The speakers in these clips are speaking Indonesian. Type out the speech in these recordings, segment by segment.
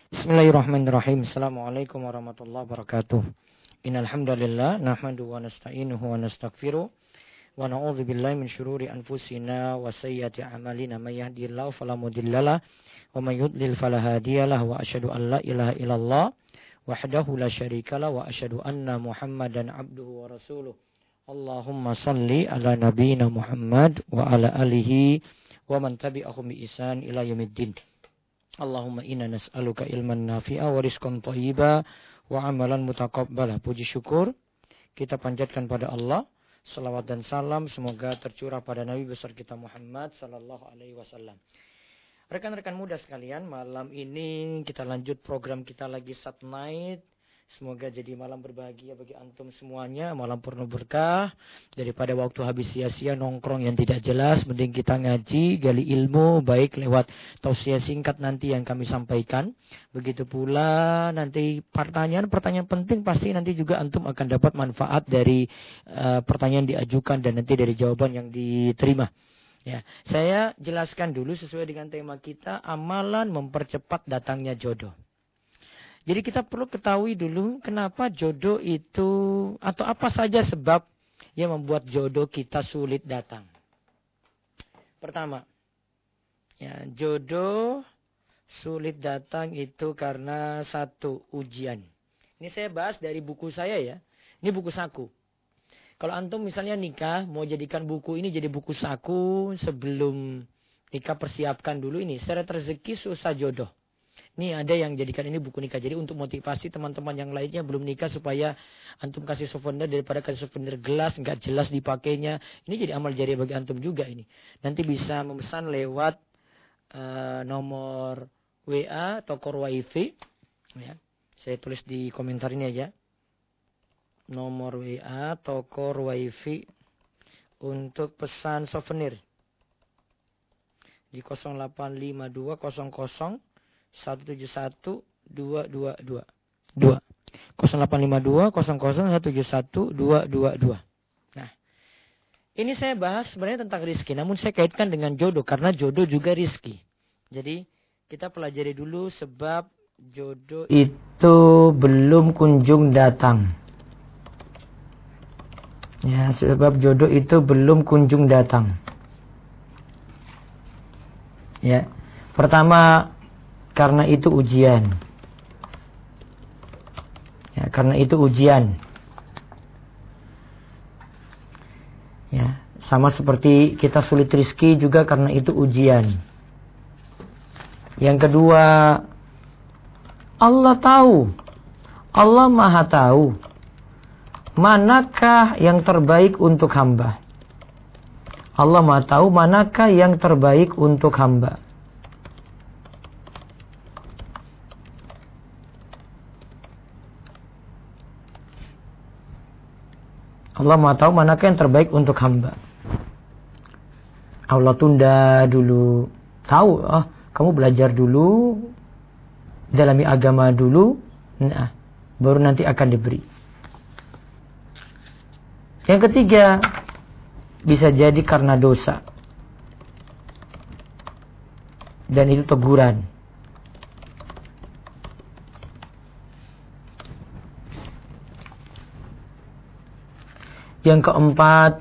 Bismillahirrahmanirrahim. Assalamualaikum warahmatullahi wabarakatuh. Innal hamdalillah nahmaduhu wa nasta'inuhu wa nastaghfiruh wa na'udzu billahi min syururi anfusina wa sayyiati a'malina may yahdihillahu fala mudhillalah wa may yudlil fala hadiyalah wa asyhadu an la ilaha illallah wahdahu la syarikalah wa asyhadu anna Muhammadan abduhu wa rasuluh. Allahumma salli ala nabiyyina Muhammad wa ala alihi wa man tabi'ahum bi ihsan ila yaumiddin. Allahumma inna nas'aluka ilman nafi'a wa rizqan thayyiba wa amalan mutaqabbala. Puji syukur kita panjatkan pada Allah. Salawat dan salam semoga tercurah pada Nabi besar kita Muhammad sallallahu alaihi wasallam. Rekan-rekan muda sekalian, malam ini kita lanjut program kita lagi Sat Night. Semoga jadi malam berbahagia bagi antum semuanya, malam penuh berkah. Daripada waktu habis sia-sia nongkrong yang tidak jelas, mending kita ngaji, gali ilmu, baik lewat tausiah singkat nanti yang kami sampaikan. Begitu pula nanti pertanyaan-pertanyaan penting pasti nanti juga antum akan dapat manfaat dari pertanyaan diajukan dan nanti dari jawaban yang diterima. Ya, saya jelaskan dulu sesuai dengan tema kita, amalan mempercepat datangnya jodoh. Jadi kita perlu ketahui dulu kenapa jodoh itu atau apa saja sebab yang membuat jodoh kita sulit datang. Pertama, ya, jodoh sulit datang itu karena satu, ujian. Ini saya bahas dari buku saya ya. Ini buku saku. Kalau antum misalnya nikah, mau jadikan buku ini jadi buku saku sebelum nikah, persiapkan dulu ini. Syarat rezeki susah jodoh. Ini ada yang jadikan ini buku nikah. Jadi untuk motivasi teman-teman yang lainnya belum nikah supaya antum kasih souvenir daripada kasih souvenir gelas nggak jelas dipakainya. Ini jadi amal jariah bagi antum juga ini. Nanti bisa memesan lewat nomor WA Tokor Wifi. Ya, saya tulis di komentar ini aja. Nomor WA Tokor Wifi untuk pesan souvenir di 085200 171 222 0852 00 171 222. Nah, ini saya bahas sebenarnya tentang rizki, namun saya kaitkan dengan jodoh karena jodoh juga rizki. Jadi kita pelajari dulu sebab jodoh itu belum kunjung datang. Ya, sebab jodoh itu belum kunjung datang. Ya, pertama, karena itu ujian. Ya, karena itu ujian. Ya, sama seperti kita sulit rezeki juga karena itu ujian. Yang kedua, Allah tahu. Allah Maha tahu manakah yang terbaik untuk hamba. Allah Maha tahu manakah yang terbaik untuk hamba. Allah Maha tahu manakah yang terbaik untuk hamba. Allah tunda dulu. Tahu, kamu belajar dulu, dalami agama dulu, nah, baru nanti akan diberi. Yang ketiga, bisa jadi karena dosa. Dan itu teguran. Yang keempat,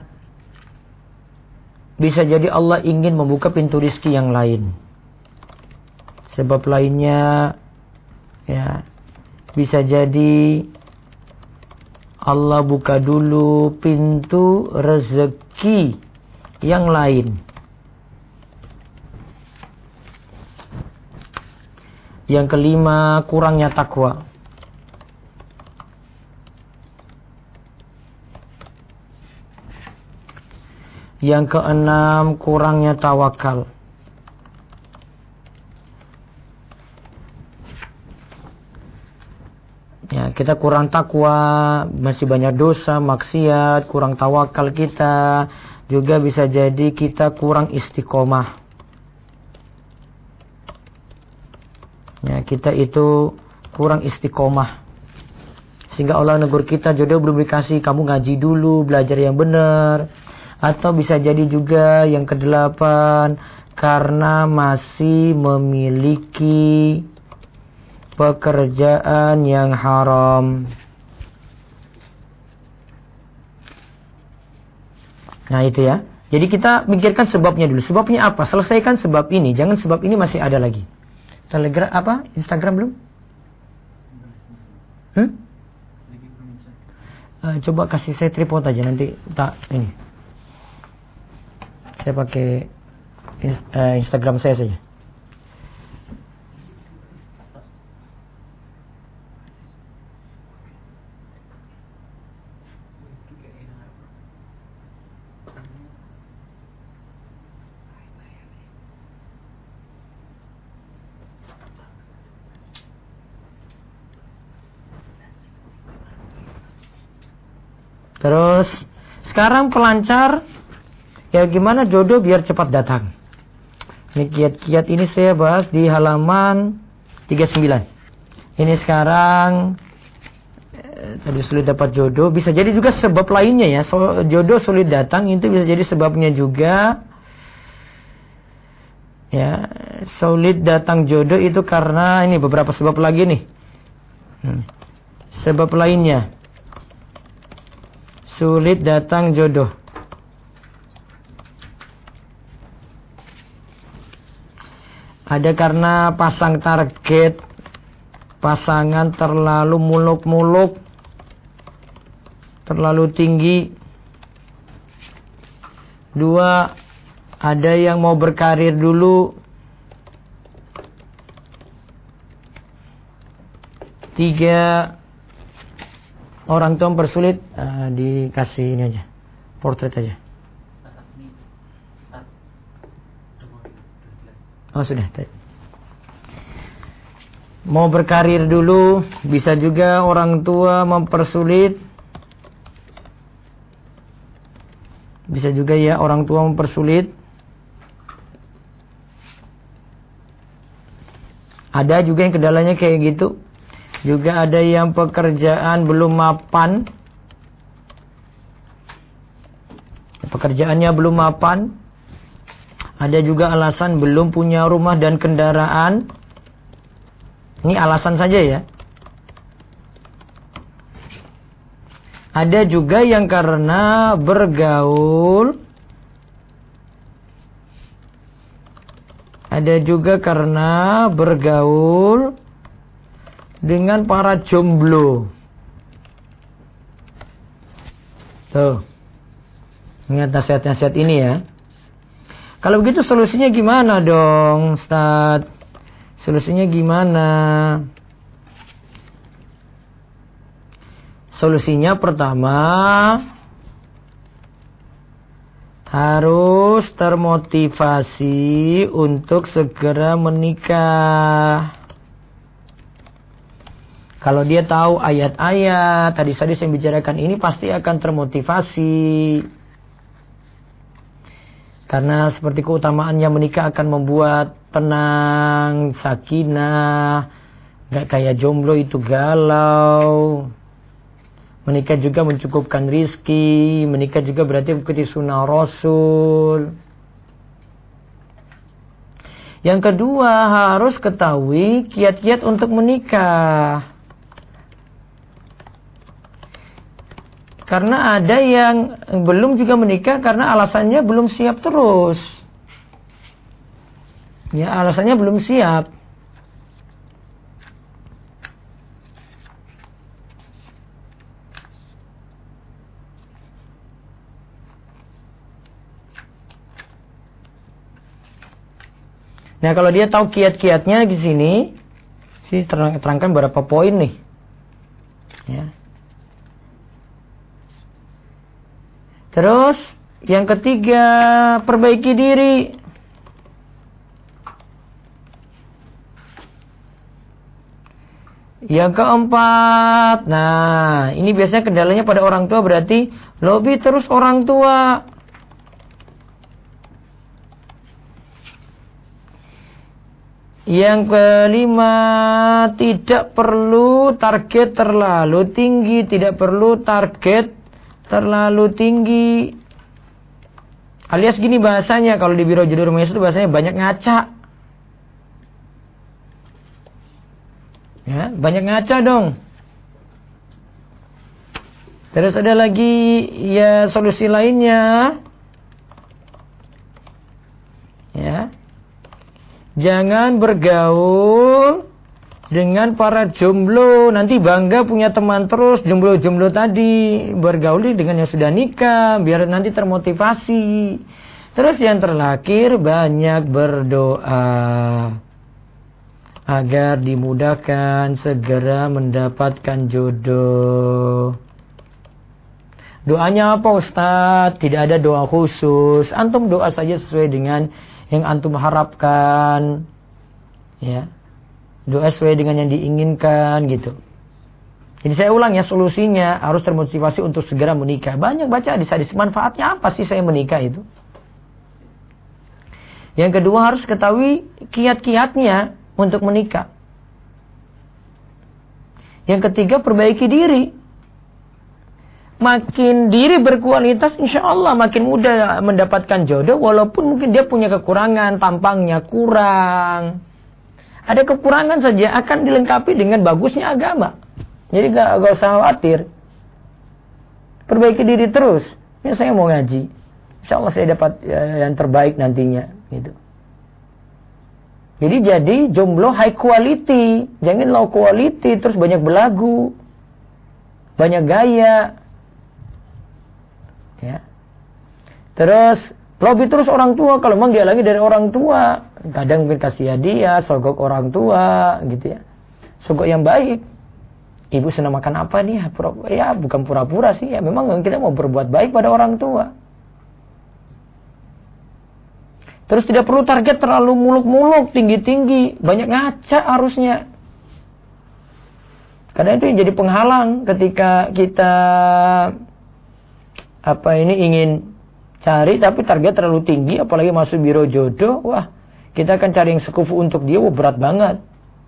bisa jadi Allah ingin membuka pintu rizki yang lain. Sebab lainnya, ya, bisa jadi Allah buka dulu pintu rezeki yang lain. Yang kelima, kurangnya takwa. Yang keenam, kurangnya tawakal. Ya, kita kurang takwa, masih banyak dosa, maksiat, kurang tawakal kita. Juga bisa jadi kita kurang istiqomah. Ya, kita itu kurang istiqomah. Sehingga Allah negur kita, jodoh belum dikasih, kamu ngaji dulu, belajar yang benar. Atau bisa jadi juga yang kedelapan, karena masih memiliki pekerjaan yang haram. Nah itu ya. Jadi kita pikirkan sebabnya dulu. Sebabnya apa? Selesaikan sebab ini. Jangan sebab ini masih ada lagi. Telegram apa? Instagram belum? Coba kasih saya tripod aja nanti tak ini. Saya pakai Instagram saya saja. Terus sekarang pelancar, ya gimana jodoh biar cepat datang. Ini kiat-kiat ini saya bahas di halaman 39. Ini sekarang tadi sulit dapat jodoh, bisa jadi juga sebab lainnya ya. Jodoh sulit datang itu bisa jadi sebabnya juga. Ya, sulit datang jodoh itu karena ini beberapa sebab lagi nih. Sebab lainnya. Sulit datang jodoh. Ada karena pasang target pasangan terlalu muluk-muluk, terlalu tinggi. 2, ada yang mau berkarir dulu. 3, orang tua mempersulit. Dikasih ini aja, portrait aja. Oh sudah. Mau berkarir dulu, bisa juga orang tua mempersulit. Bisa juga ya orang tua mempersulit. Ada juga yang kendalanya kayak gitu. Juga ada yang pekerjaan belum mapan. Pekerjaannya belum mapan. Ada juga alasan belum punya rumah dan kendaraan. Ini alasan saja ya. Ada juga yang karena bergaul. Ada juga karena bergaul dengan para jomblo. Tuh. Ingat nasihat-nasihat ini ya. Kalau begitu solusinya gimana dong, Ustaz? Solusinya gimana? Solusinya pertama, harus termotivasi untuk segera menikah. Kalau dia tahu ayat-ayat tadi saya bicarakan ini, pasti akan termotivasi. Karena seperti keutamaannya menikah akan membuat tenang, sakinah, gak kayak jomblo itu galau. Menikah juga mencukupkan rizki, menikah juga berarti mengikuti sunnah Rasul. Yang kedua, harus ketahui kiat-kiat untuk menikah. Karena ada yang belum juga menikah karena alasannya belum siap terus. Ya, alasannya belum siap. Nah, kalau dia tahu kiat-kiatnya di sini, terangkan beberapa poin nih. Ya. Terus, yang ketiga, perbaiki diri. Yang keempat, nah ini biasanya kendalanya pada orang tua, berarti lobby terus orang tua. Yang kelima, tidak perlu target terlalu tinggi, tidak perlu target terlalu tinggi. Alias gini bahasanya, kalau di Biro Jodoh Rumahius itu bahasanya banyak ngaca. Ya, banyak ngaca dong. Terus ada lagi ya solusi lainnya. Ya. Jangan bergaul dengan para jomblo. Nanti bangga punya teman terus jomblo-jomblo tadi. Bergauli dengan yang sudah nikah biar nanti termotivasi. Terus yang terakhir banyak berdoa agar dimudahkan segera mendapatkan jodoh. Doanya apa Ustaz? Tidak ada doa khusus. Antum doa saja sesuai dengan yang antum harapkan. Ya. Doa sesuai dengan yang diinginkan gitu. Jadi saya ulang ya, solusinya harus termotivasi untuk segera menikah. Banyak baca hadis-hadis, manfaatnya apa sih saya menikah itu? Yang kedua harus ketahui kiat-kiatnya untuk menikah. Yang ketiga perbaiki diri. Makin diri berkualitas, insya Allah makin mudah mendapatkan jodoh. Walaupun mungkin dia punya kekurangan, tampangnya kurang. Ada kekurangan saja akan dilengkapi dengan bagusnya agama. Jadi gak usah khawatir. Perbaiki diri terus. Ya saya mau ngaji. Insya Allah saya dapat yang terbaik nantinya. Gitu. Jadi jomblo high quality. Jangan low quality terus banyak belagu. Banyak gaya. Ya. Terus lobby terus orang tua. Kalau memang dia lagi dari orang tua, kadang mungkin kasih hadiah, sogok orang tua gitu ya. Sogok yang baik. Ibu senang makan apa nih? Ya bukan pura-pura sih ya. Memang kita mau berbuat baik pada orang tua. Terus tidak perlu target terlalu muluk-muluk, tinggi-tinggi. Banyak ngaca harusnya. Karena itu yang jadi penghalang ketika kita ingin cari tapi target terlalu tinggi, apalagi masuk biro jodoh, wah kita akan cari yang sekufu untuk dia, wah berat banget.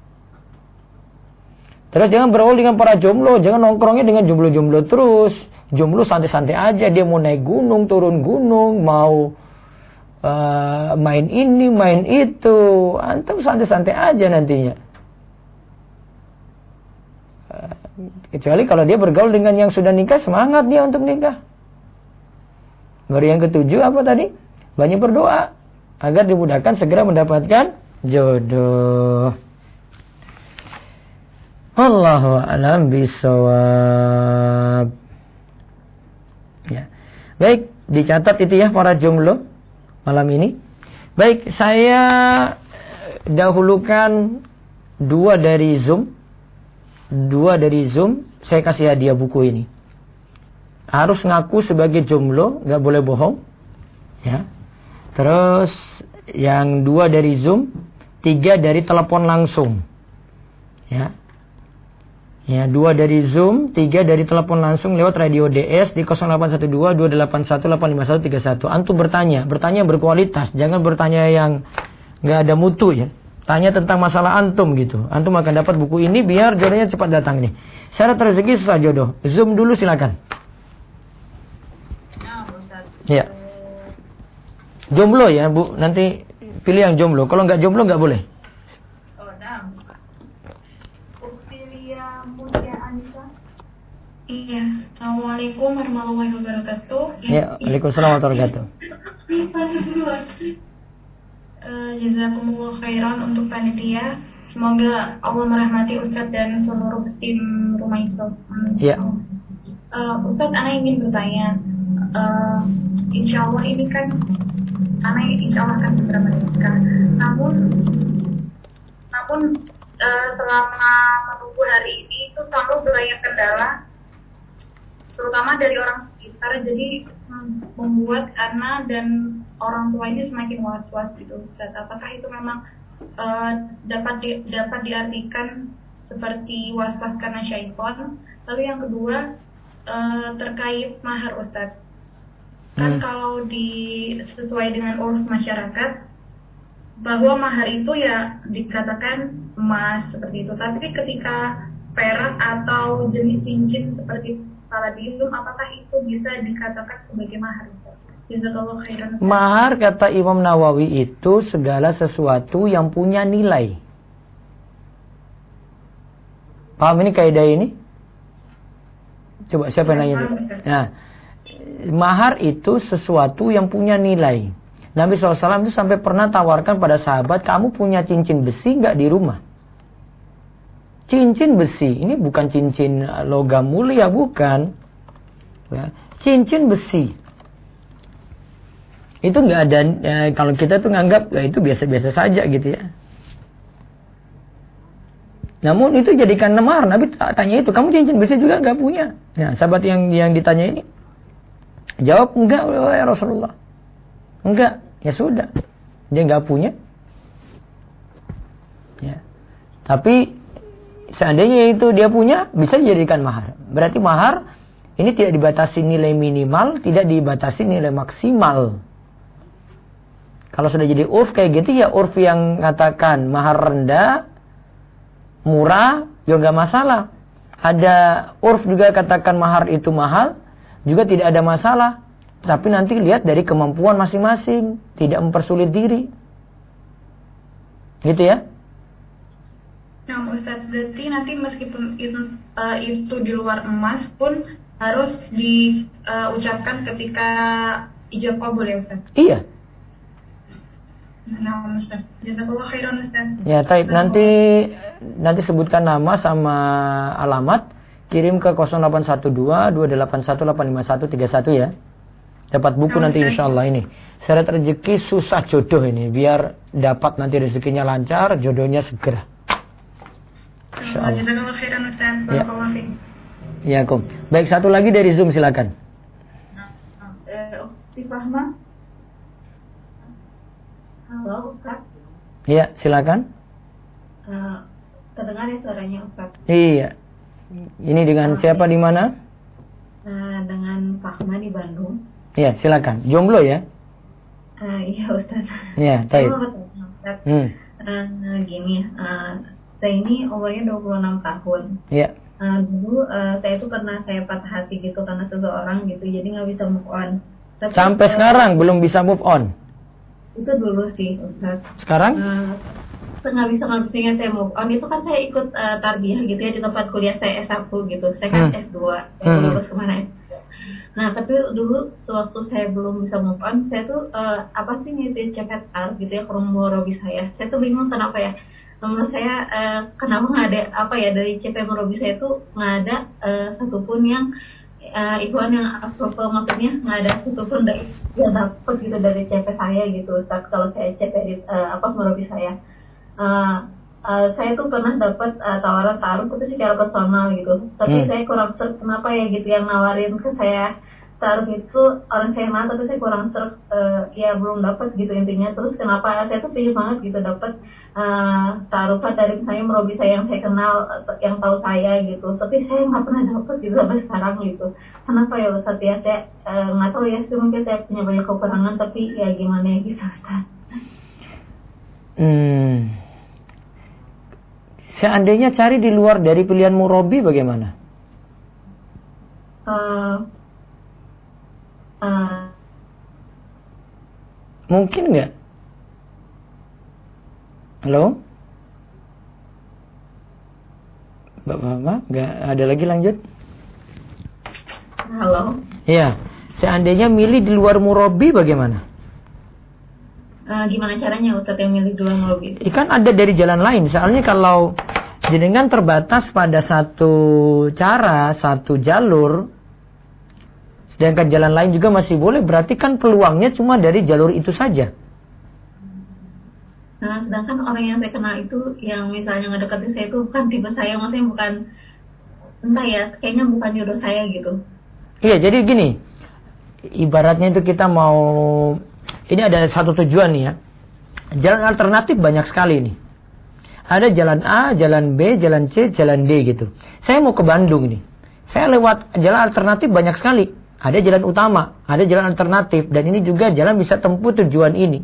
Terus jangan bergaul dengan para jomblo, jangan nongkrongnya dengan jomblo-jomblo terus. Jomblo santai-santai aja, dia mau naik gunung, turun gunung, mau main ini, main itu, antum santai-santai aja nantinya. Kecuali kalau dia bergaul dengan yang sudah nikah, semangat dia untuk nikah. Baru yang ketujuh apa tadi? Banyak berdoa agar dimudahkan segera mendapatkan jodoh. Wallahu a'lam bishawab. Ya. Baik, dicatat itu ya para jomblo malam ini. Baik, saya dahulukan dua dari Zoom, saya kasih hadiah buku ini. Harus ngaku sebagai jomblo, nggak boleh bohong. Ya. Terus yang 2 dari Zoom, 3 dari telepon langsung. Ya. Ya, 2 dari Zoom, 3 dari telepon langsung lewat radio DS di 0812-281-85131. Antum bertanya berkualitas, jangan bertanya yang nggak ada mutu ya. Tanya tentang masalah antum gitu. Antum akan dapat buku ini biar jodohnya cepat datang nih. Syarat rezeki susah jodoh. Zoom dulu silakan. Ya. Jomblo ya, Bu. Nanti pilih yang jomblo. Kalau nggak jomblo nggak boleh. Oh, nah. Ufilia Mutia Anissa. Iya. Assalamualaikum warahmatullahi wabarakatuh. Ya, waalaikumsalam warahmatullahi wabarakatuh. Jazakumullah khairan untuk panitia. Semoga Allah merahmati Ustadz dan seluruh tim Rumah Islam. Ya. Ustadz, Ana ingin bertanya. Insya Allah ini kan Ana insya Allah akan segera menikah. Namun selama menunggu hari ini itu selalu banyak kendala, terutama dari orang sekitar. Jadi membuat Ana dan orang tua ini semakin was-was gitu. Dan apakah itu memang dapat diartikan seperti was-was karena syaitan? Lalu yang kedua terkait mahar, Ustadz. Kan kalau sesuai dengan urus masyarakat bahwa mahar itu ya dikatakan emas seperti itu. Tapi ketika perak atau jenis cincin seperti palladium, apakah itu bisa dikatakan sebagai mahar? Jazakallahu khairan. Mahar kata Imam Nawawi itu segala sesuatu yang punya nilai. Paham ini kaidah ini? Coba siapa yang nanya? Nah, mahar itu sesuatu yang punya nilai. Nabi SAW itu sampai pernah tawarkan pada sahabat, kamu punya cincin besi nggak di rumah? Cincin besi, ini bukan cincin logam mulia, bukan. Ya, cincin besi. Itu nggak ada, kalau kita tuh nganggap ya itu biasa-biasa saja gitu ya. Namun itu jadikan mahar. Nabi tanya itu, kamu cincin besi juga nggak punya? Nah, sahabat yang ditanya ini jawab, enggak ya Rasulullah. Enggak, ya sudah. Dia nggak punya. Ya. Tapi seandainya itu dia punya, bisa dijadikan mahar. Berarti mahar ini tidak dibatasi nilai minimal, tidak dibatasi nilai maksimal. Kalau sudah jadi urf kayak gitu ya urf yang katakan mahar rendah, murah, ya nggak masalah. Ada urf juga katakan mahar itu mahal, juga tidak ada masalah. Tapi nanti lihat dari kemampuan masing-masing, tidak mempersulit diri. Gitu ya? Nah, Ustaz, berarti nanti meskipun itu di luar emas pun harus diucapkan ketika ijab qabul ya, Ustaz? Iya. Nah, Ustaz. Jazakallahu khairan, Ustaz. Ya, taib. Nanti sebutkan nama sama alamat, kirim ke 0812 281 85131 ya. Dapat buku nanti insyaallah ini. Syarat rezeki susah jodoh ini, biar dapat nanti rezekinya lancar, jodohnya segera. Insyaallah. Jazakallahu khairan, Ustaz. Barakallahu fiik. Ya, Kum. Baik, satu lagi dari Zoom silakan. Ukti Fahma. Halo, Ustaz. Iya, silakan. Terdengar ya suaranya, Ustaz? Iya. Ini dengan siapa di mana? Dengan Fahma di Bandung. Iya, silakan. Jomblo ya? Iya, Ustaz. Iya, baik. Ustaz. Gini, saya ini umurnya 26 tahun. Iya. Dulu saya itu pernah saya patah hati gitu karena seseorang gitu, jadi nggak bisa move on. Tapi, sampai sekarang belum bisa move on? Itu dulu sih, Ustaz. Sekarang? Nggak bisa saya move on. Itu kan saya ikut tarbiyah gitu ya di tempat kuliah saya S1 gitu. Saya kan S2, lulus kemana S2. Nah, tapi dulu sewaktu saya belum bisa move on, saya tuh apa sih ngisi CPR gitu ya, kronologi saya. Saya tuh bingung kenapa ya. Menurut saya kenapa nggak ada apa ya dari CP Morobi saya tuh nggak ada satupun yang ikhwan yang approval, maksudnya nggak ada satupun dari yang dapat gitu dari CP saya gitu. Saat kalau saya CP Morobi saya, saya tuh pernah dapat tawaran taruh itu secara personal gitu. Tapi saya kurang serk kenapa ya gitu yang nawarin ke saya taruh itu orang saya kenal, tapi saya kurang serk ya belum dapat gitu intinya. Terus kenapa saya tuh pilih banget gitu dapat taruhan dari misalnya merobi saya yang saya kenal, yang tahu saya gitu, tapi saya nggak pernah dapat gitu sampai sekarang gitu. Kenapa ya Ustaz ya? Saya nggak tahu ya, mungkin saya punya banyak kekurangan, tapi ya gimana ya gitu Ustaz. Seandainya cari di luar dari pilihan murobi bagaimana? Mungkin nggak? Halo? Bapak-bapak, nggak ada lagi lanjut? Halo? Iya, seandainya milih di luar murobi bagaimana? Gimana caranya Ustaz yang milih di luar murobi? Kan ada dari jalan lain, soalnya kalau jenengan terbatas pada satu cara, satu jalur, sedangkan jalan lain juga masih boleh, berarti kan peluangnya cuma dari jalur itu saja. Nah, sedangkan orang yang saya kenal itu, yang misalnya ngedeketin saya itu bukan tipe saya, maksudnya bukan, entah ya, kayaknya bukan jodoh saya gitu. Iya, jadi gini, ibaratnya itu kita mau, ini ada satu tujuan nih ya, jalan alternatif banyak sekali nih. Ada jalan A, jalan B, jalan C, jalan D gitu. Saya mau ke Bandung nih, saya lewat jalan alternatif banyak sekali. Ada jalan utama, ada jalan alternatif, dan ini juga jalan bisa tempuh tujuan ini.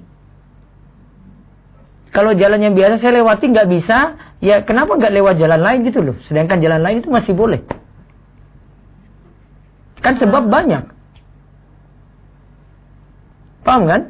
Kalau jalan yang biasa saya lewati nggak bisa, ya kenapa nggak lewat jalan lain gitu loh? Sedangkan jalan lain itu masih boleh. Kan sebab banyak. Paham kan?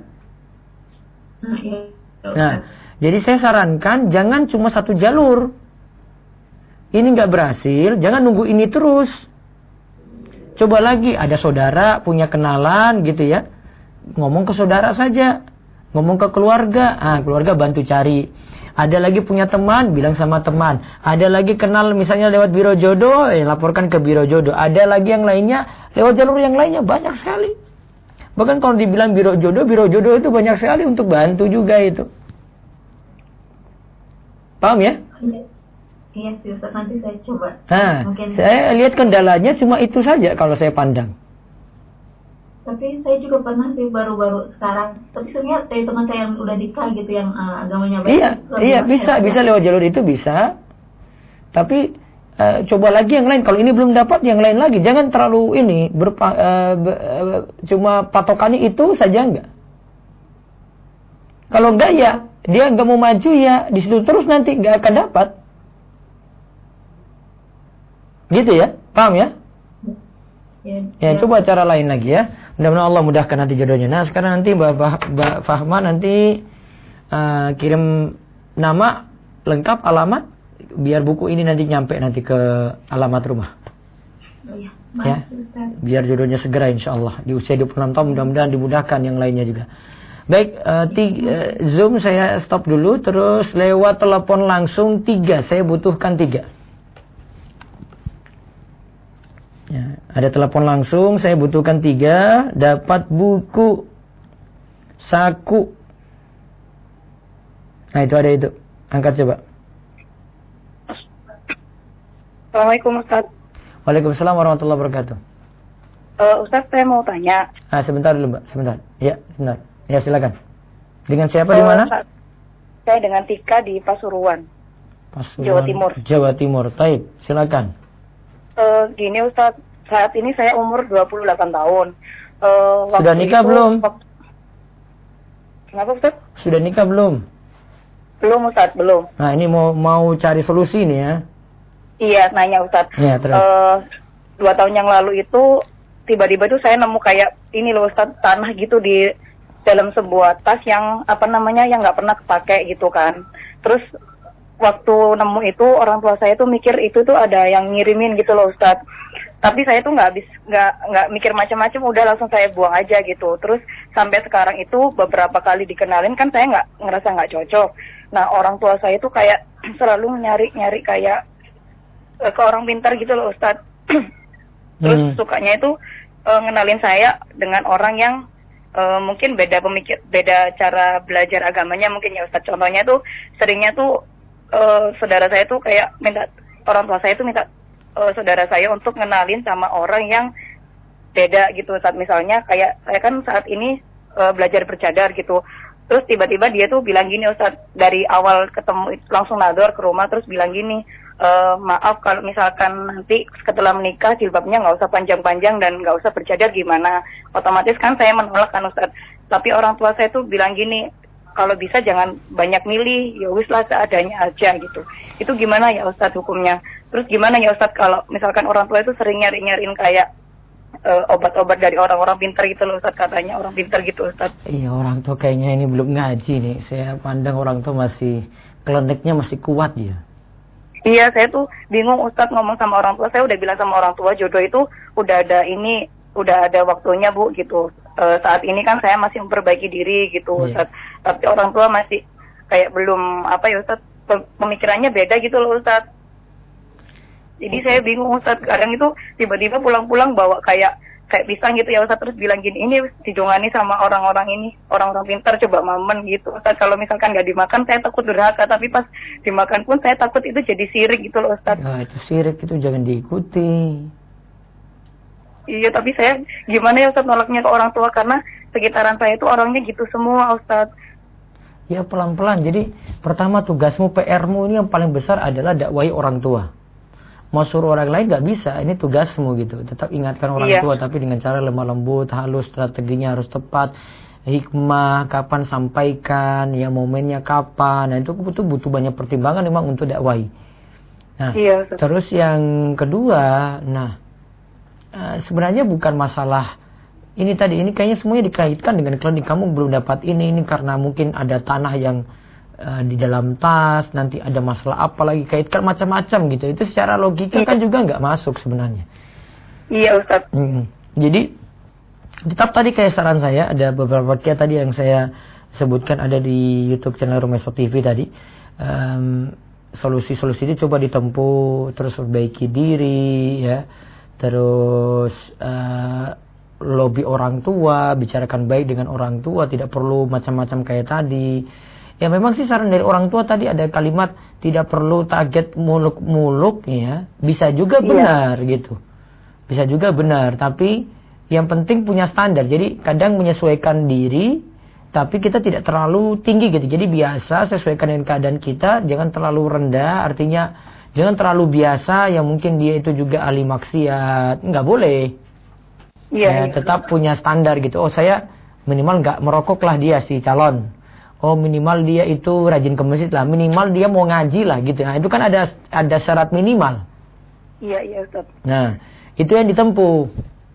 Nah, jadi saya sarankan jangan cuma satu jalur. ini nggak berhasil, jangan nunggu ini terus. Coba lagi, ada saudara punya kenalan gitu ya, ngomong ke saudara saja, ngomong ke keluarga, keluarga bantu cari. Ada lagi punya teman, bilang sama teman. Ada lagi kenal misalnya lewat biro jodoh, laporkan ke biro jodoh. Ada lagi yang lainnya, lewat jalur yang lainnya, banyak sekali. Bahkan kalau dibilang biro jodoh itu banyak sekali untuk bantu juga itu. Paham ya? Iya sih Ustaz, nanti saya coba. Mungkin saya lihat kendalanya cuma itu saja kalau saya pandang. Tapi saya juga pernah sih baru-baru sekarang. Tapi sebenarnya dari teman saya yang udah nikah gitu, yang agamanya baik. Iya bisa lewat jalur itu bisa. Tapi coba lagi yang lain. Kalau ini belum dapat, yang lain lagi. Jangan terlalu ini cuma patokannya itu saja enggak. Kalau enggak ya dia enggak mau maju ya di situ terus, nanti enggak akan dapat. Gitu ya, paham ya? Ya, coba cara lain lagi ya. Mudah-mudahan Allah mudahkan nanti jodohnya. Nah, sekarang nanti Mbak Fahma nanti kirim nama lengkap, alamat, biar buku ini nanti nyampe nanti ke alamat rumah. Ya, biar jodohnya segera insyaallah. Di usia 26 tahun mudah-mudahan dimudahkan yang lainnya juga. Baik, Zoom saya stop dulu, terus lewat telepon langsung 3. Saya butuhkan 3. Ya, ada telepon langsung, saya butuhkan 3, dapat buku saku. Nah itu ada itu, angkat coba. Assalamualaikum Ustaz. Waalaikumsalam warahmatullahi wabarakatuh. Ustaz, saya mau tanya. Sebentar dulu Mbak, sebentar. Ya, sebentar. Ya silakan. Dengan siapa di mana? Saya dengan Tika di Pasuruan, Jawa Timur. Jawa Timur, taib, silakan. Gini Ustaz, saat ini saya umur 28 tahun. Sudah nikah belum? Kenapa Ustaz? Sudah nikah belum? Belum Ustaz, belum. Nah ini mau cari solusi nih ya. Iya, nanya Ustaz. Ya, terus. 2 tahun yang lalu itu tiba-tiba tuh saya nemu kayak ini loh Ustaz, tanah gitu di dalam sebuah tas yang yang nggak pernah kepake gitu kan. Terus waktu nemu itu orang tua saya tuh mikir itu tuh ada yang ngirimin gitu loh Ustaz. Tapi saya tuh nggak mikir macam-macam, udah langsung saya buang aja gitu. Terus sampai sekarang itu beberapa kali dikenalin kan saya ngerasa nggak cocok. Nah orang tua saya tuh kayak selalu nyari kayak ke orang pintar gitu loh Ustaz. Terus sukanya itu ngenalin saya dengan orang yang mungkin beda cara belajar agamanya mungkin ya Ustaz. Contohnya tuh seringnya tuh saudara saya tuh kayak orang tua saya tuh minta saudara saya untuk ngenalin sama orang yang beda gitu Ustaz. Misalnya kayak saya kan saat ini belajar bercadar gitu. Terus tiba-tiba dia tuh bilang gini Ustaz, dari awal ketemu langsung nador ke rumah terus bilang gini, maaf kalau misalkan nanti setelah menikah jilbabnya nggak usah panjang-panjang dan nggak usah bercadar gimana. Otomatis kan saya menolak kan Ustaz. Tapi orang tua saya tuh bilang gini, kalau bisa jangan banyak milih, ya wis lah seadanya aja gitu. Itu gimana ya Ustadz hukumnya? Terus gimana ya Ustadz kalau misalkan orang tua itu sering nyariin kayak obat-obat dari orang-orang pintar gitu loh Ustadz, katanya orang pintar gitu Ustadz. Iya, orang tua kayaknya ini belum ngaji nih. Saya pandang orang tua masih, kliniknya masih kuat ya. Iya, saya tuh bingung Ustadz ngomong sama orang tua. Saya udah bilang sama orang tua jodoh itu udah ada waktunya Bu gitu. Saat ini kan saya masih memperbaiki diri gitu Ustadz. Tapi orang tua masih kayak belum Ustadz, pemikirannya beda gitu loh Ustadz. Jadi saya bingung Ustadz, kadang itu tiba-tiba pulang-pulang bawa kayak pisang gitu ya Ustadz, terus bilang gini, ini dijongani sama orang-orang pintar, coba mamen gitu Ustadz. Kalau misalkan nggak dimakan saya takut durhaka, tapi pas dimakan pun saya takut itu jadi sirik gitu loh Ustadz. Nah itu sirik, itu jangan diikuti. Iya, tapi saya gimana ya Ustadz nolaknya ke orang tua, karena sekitaran saya itu orangnya gitu semua Ustadz. Ya pelan-pelan. Jadi pertama tugasmu, PR-mu ini yang paling besar adalah dakwahi orang tua. Mau suruh orang lain gak bisa, ini tugasmu gitu. Tetap ingatkan orang tua, tapi dengan cara lemah lembut, halus, strateginya harus tepat, hikmah, kapan sampaikan, ya momennya kapan. Nah itu butuh banyak pertimbangan memang untuk dakwahi. Nah, terus yang kedua, sebenarnya bukan masalah ini tadi, ini kayaknya semuanya dikaitkan dengan klinik kamu belum dapat ini karena mungkin ada tanah yang di dalam tas, nanti ada masalah apa lagi, kaitkan macam-macam gitu. Itu secara logika kan juga nggak masuk sebenarnya. Iya Ustaz. Jadi tetap tadi kayak saran saya, ada beberapa kayak tadi yang saya sebutkan ada di YouTube channel Rumeso TV tadi. Solusi-solusi ini coba ditempuh, terus perbaiki diri ya, terus lobby orang tua, bicarakan baik dengan orang tua, tidak perlu macam-macam kayak tadi. Ya memang sih saran dari orang tua tadi ada kalimat tidak perlu target muluk-muluk ya, bisa juga benar gitu, bisa juga benar, tapi yang penting punya standar. Jadi kadang menyesuaikan diri, tapi kita tidak terlalu tinggi gitu. Jadi biasa sesuaikan dengan keadaan kita, jangan terlalu rendah, artinya jangan terlalu biasa yang mungkin dia itu juga ahli maksiat, nggak boleh. Ya, tetap punya standar gitu. Oh saya minimal nggak merokok lah dia si calon. Oh minimal dia itu rajin ke masjid lah, minimal dia mau ngaji lah gitu. Nah itu kan ada syarat minimal. Iya Ustaz. Nah itu yang ditempuh.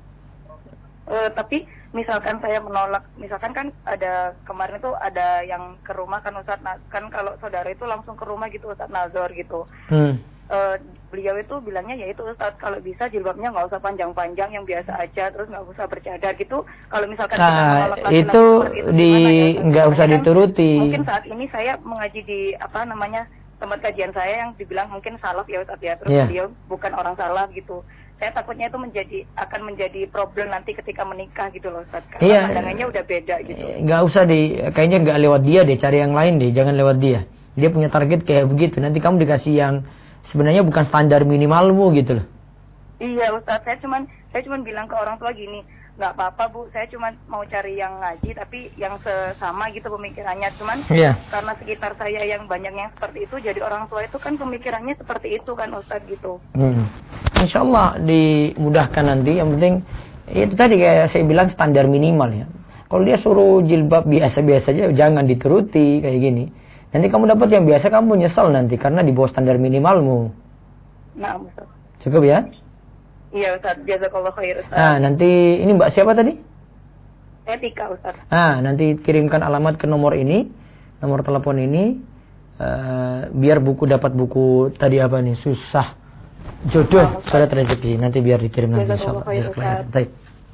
Tapi misalkan saya menolak, misalkan kan ada kemarin itu ada yang ke rumah kan Ustaz, kan kalau saudara itu langsung ke rumah gitu Ustaz nazar gitu. Beliau itu bilangnya ya itu Ustaz, kalau bisa jilbabnya nggak usah panjang-panjang, yang biasa aja, terus nggak usah bercadar gitu. Kalau misalkan kita menolak laki-laki itu nggak usah dituruti. Mungkin saat ini saya mengaji di tempat kajian saya yang dibilang mungkin salaf ya Ustaz ya, terus beliau bukan orang salaf gitu. Saya takutnya itu akan menjadi problem nanti ketika menikah gitu loh Ustaz. Karena pandangannya udah beda gitu. Nggak usah kayaknya nggak lewat dia deh, cari yang lain deh, jangan lewat dia. Dia punya target kayak begitu, nanti kamu dikasih yang sebenarnya bukan standar minimalmu gitu loh. Iya Ustaz, saya cuman bilang ke orang tua gini, nggak apa-apa Bu, saya cuma mau cari yang ngaji tapi yang sesama gitu pemikirannya. Cuman karena sekitar saya yang banyak yang seperti itu, jadi orang tua itu kan pemikirannya seperti itu kan Ustaz gitu. Insya Allah dimudahkan nanti, yang penting itu tadi kayak saya bilang standar minimal ya. Kalau dia suruh jilbab biasa-biasa aja, jangan dituruti kayak gini. Nanti kamu dapat yang biasa, kamu nyesel nanti karena di bawah standar minimalmu. Nah, Ustaz. Cukup ya? Iya Ustaz, jazakallahu khair Ustaz. Nah, nanti ini Mbak siapa tadi? Saya Tika Ustaz. Nah, nanti kirimkan alamat ke nomor ini, nomor telepon ini, biar dapat buku tadi apa nih, susah jodoh syarat rezeki, nanti biar dikirim nanti insyaallah. Baik.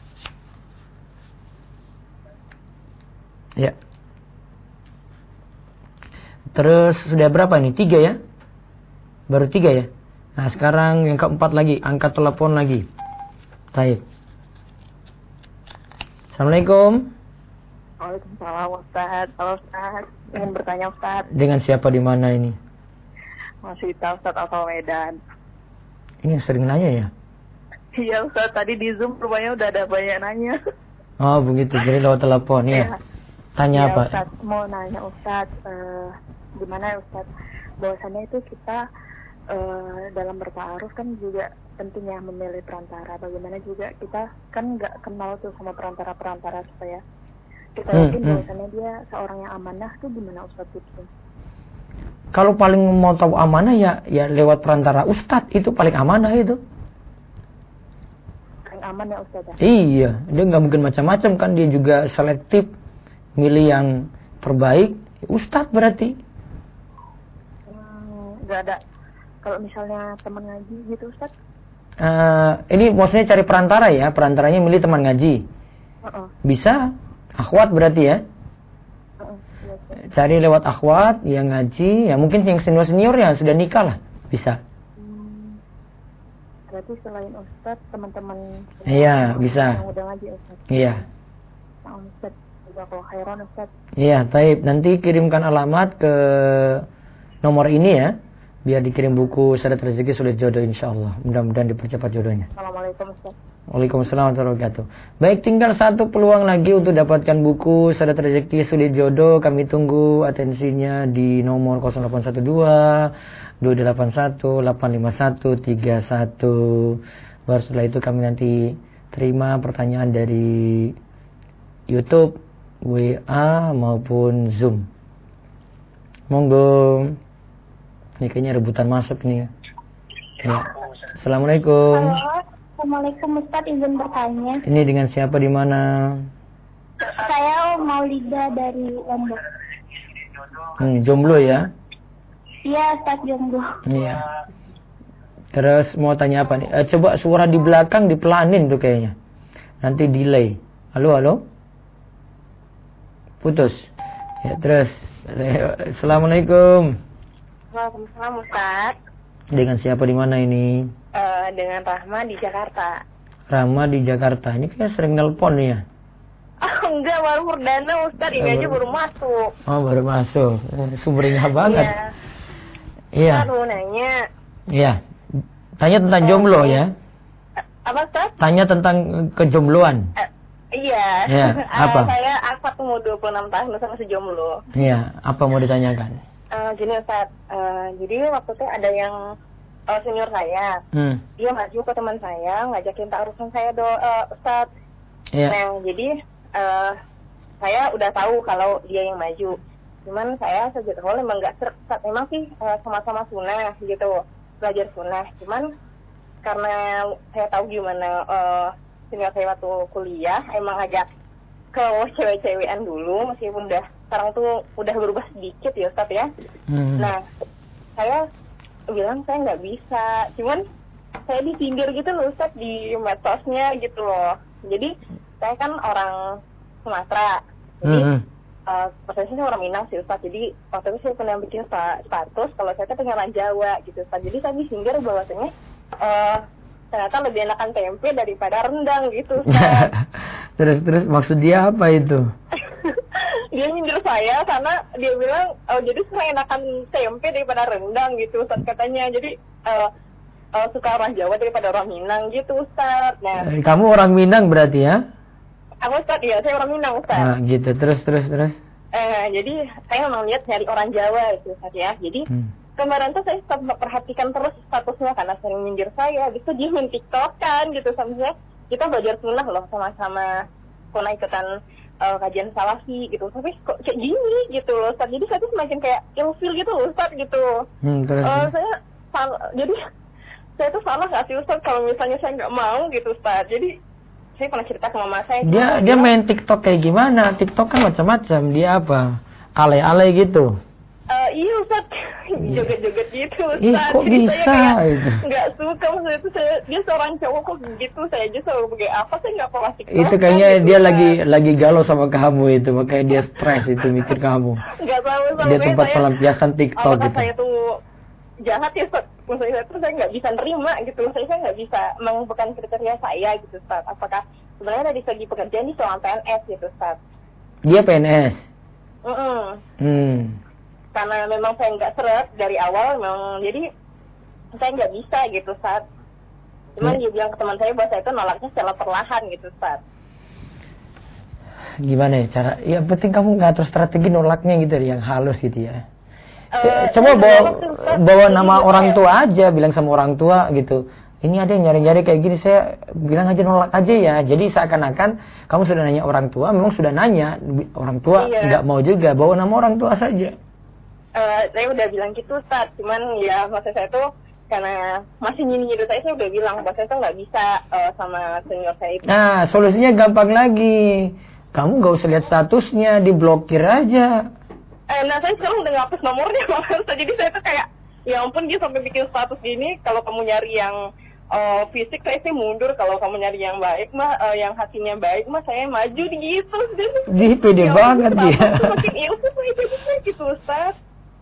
Ya. Terus sudah berapa nih? 3 ya? Baru 3 ya? Nah sekarang yang keempat lagi, angkat telepon lagi. Baik. Assalamualaikum. Waalaikumsalam Ustaz. Halo Ustaz, ingin bertanya Ustaz. Dengan siapa di mana ini? Masih tahu Ustaz, asal Medan. Ini yang sering nanya ya? Iya Ustaz, tadi di Zoom rupanya udah ada banyak nanya. Oh begitu, jadi lewat telepon ya. Tanya apa? Ustaz, mau nanya Ustaz, gimana ya Ustaz, bahwasannya itu kita dalam bertaaruf kan juga pentingnya memilih perantara. Bagaimana juga kita kan nggak kenal tuh sama perantara-perantara supaya kita yakin bahwasannya dia seorang yang amanah tuh gimana Ustaz itu? Kalau paling mau tahu amanah ya lewat perantara Ustadz, itu paling amanah itu. Paling aman ya Ustaz? Iya, dia nggak mungkin macam-macam kan, dia juga selektif, milih yang terbaik. Ustadz berarti. Nggak ada. Kalau misalnya teman ngaji gitu Ustaz? Ini maksudnya cari perantara ya, perantaranya milih teman ngaji. Bisa, akhwat berarti ya. Cari lewat akhwat yang ngaji, ya mungkin yang senior ya sudah nikah lah, bisa. Berarti selain Ustaz, teman-teman iya bisa. Yang udah ngaji Ustaz. Iya. Ustaz, jazakallahu khairan Ustaz. Iya, taib. Nanti kirimkan alamat ke nomor ini ya, biar dikirim buku Syarat Rezeki Sulit Jodoh insyaallah. Mudah-mudahan dipercepat jodohnya. Assalamualaikum Ustaz. Waalaikumsalam warahmatullahi wabarakatuh. Baik, tinggal satu peluang lagi untuk dapatkan buku Syarat Rezeki Sulit Jodoh. Kami tunggu atensinya di nomor 0812 281 851 31. Baru setelah itu kami nanti terima pertanyaan dari YouTube, WA maupun Zoom. Monggo. Ini kayaknya rebutan masuk nih. Ya. Assalamualaikum. Halo, Assalamualaikum Ustaz, izin bertanya. Ini dengan siapa di mana? Saya Maulida dari Lombok. Jomblo ya? Iya, Ustaz, jomblo. Iya. Terus mau tanya apa nih? Coba suara di belakang dipelanin tuh kayaknya. Nanti delay. Halo? Putus. Ya, terus. Assalamualaikum. Waalaikumsalam Ustaz. Dengan siapa di mana ini? Dengan Rahma di Jakarta. Rahma di Jakarta. Ini kayak sering nelpon nih ya? Enggak, baru perdana Ustaz. Ini aja baru masuk. Oh, baru masuk. Sumbernya banget. Iya. Baru nanya. Iya. Tanya tentang jomblo ya? Apa Ustaz? Tanya tentang kejombloan. Iya. Iya, apa? Aku umur 26 tahun masih jomblo. Iya, apa mau ditanyakan? Gini Ustaz, jadi waktu itu ada yang senior saya, dia maju ke teman saya, ngajakin ta'arusan saya Ustaz. Iya. Nah, jadi saya udah tahu kalau dia yang maju. Cuman saya sejak awal memang nggak Ustaz, memang sih sama-sama sunnah gitu, belajar sunnah. Cuman karena saya tahu gimana senior saya waktu kuliah, emang agak ke cewek-cewekan dulu, meskipun sekarang tuh udah berubah sedikit ya Ustaz ya. Nah, saya bilang saya nggak bisa, cuman saya disindir gitu loh Ustaz di medsosnya gitu loh. Jadi saya kan orang Sumatera, jadi persisnya orang Minang sih Ustaz. Jadi waktu itu saya pernah bikin status kalau saya tuh pengen Jawa gitu Ustaz. Jadi saya disindir bahwasanya ternyata lebih enakan tempe daripada rendang gitu Ustaz. Terus maksud dia apa itu? Dia nyindir saya karena dia bilang jadi saya enakan tempe daripada rendang gitu Ustaz katanya. Jadi suka orang Jawa daripada orang Minang gitu Ustaz. Nah, kamu orang Minang berarti ya? Aku Ustaz, iya saya orang Minang Ustaz. Nah gitu, terus. Jadi saya memang lihat nyari orang Jawa gitu Ustaz ya. Jadi kemarin tuh saya perhatikan terus statusnya karena sering nyindir saya. Habis itu dia main TikTok-kan gitu sama saya. Kita belajar sunnah loh sama-sama pernah ikutan kajian salafi gitu. Tapi kok kayak gini gitu loh Ustaz. Jadi saya tuh semakin kayak ilfil gitu loh Ustaz gitu. Jadi saya tuh salah gak sih Ustaz kalau misalnya saya nggak mau gitu Ustaz. Jadi saya pernah cerita ke mama saya. Dia main TikTok kayak gimana? TikTok kan macam-macam. Dia apa? Alay-alay gitu. Iya Ustaz, joget-joget gitu Ustaz. Ih, kok jadi bisa saya itu? Nggak suka maksudnya itu dia seorang cowok kok gitu. Saya aja selalu pakai apa saya nggak pernah TikTok. Itu kayaknya gitu, dia Ustaz. lagi galau sama kamu itu, makanya dia stres itu mikir kamu. Nggak tahu sama Dia tempat pelampiasan TikTok apakah gitu. saya tuh jahat ya Ustaz? Maksudnya saya tuh saya nggak bisa nerima gitu. Saya nggak bisa bukan kriteria saya gitu Ustaz. Apakah sebenarnya dari segi pekerjaan dia seorang PNS gitu Ustaz? Dia PNS. Karena memang saya nggak seret dari awal, memang jadi saya nggak bisa gitu Ustaz. Cuman dia bilang ke teman saya bahwa saya itu nolaknya secara perlahan gitu Ustaz. Gimana ya cara? Ya penting kamu ngatur strategi nolaknya gitu yang halus gitu ya. Coba bawa nama orang tua aja, bilang sama orang tua gitu. Ini ada yang nyari-nyari kayak gini, saya bilang aja nolak aja ya. Jadi seakan-akan kamu sudah nanya orang tua, memang sudah nanya orang tua nggak mau juga, bawa nama orang tua saja. Saya udah bilang gitu Ustaz, cuman ya maksud saya tuh karena masih nyindir saya udah bilang bahwa saya tuh nggak bisa sama senior saya itu. Nah solusinya gampang lagi, kamu nggak usah lihat statusnya, diblokir aja. Nah saya sekarang udah ngapus nomornya malah, jadi saya tuh kayak ya ampun dia sampai bikin status gini, kalau kamu nyari yang fisik saya sih mundur, kalau kamu nyari yang baik mah yang hatinya baik mah saya maju gitu. Jadi pede banget dia. Makin ilfil saya jadinya gitu Ustaz.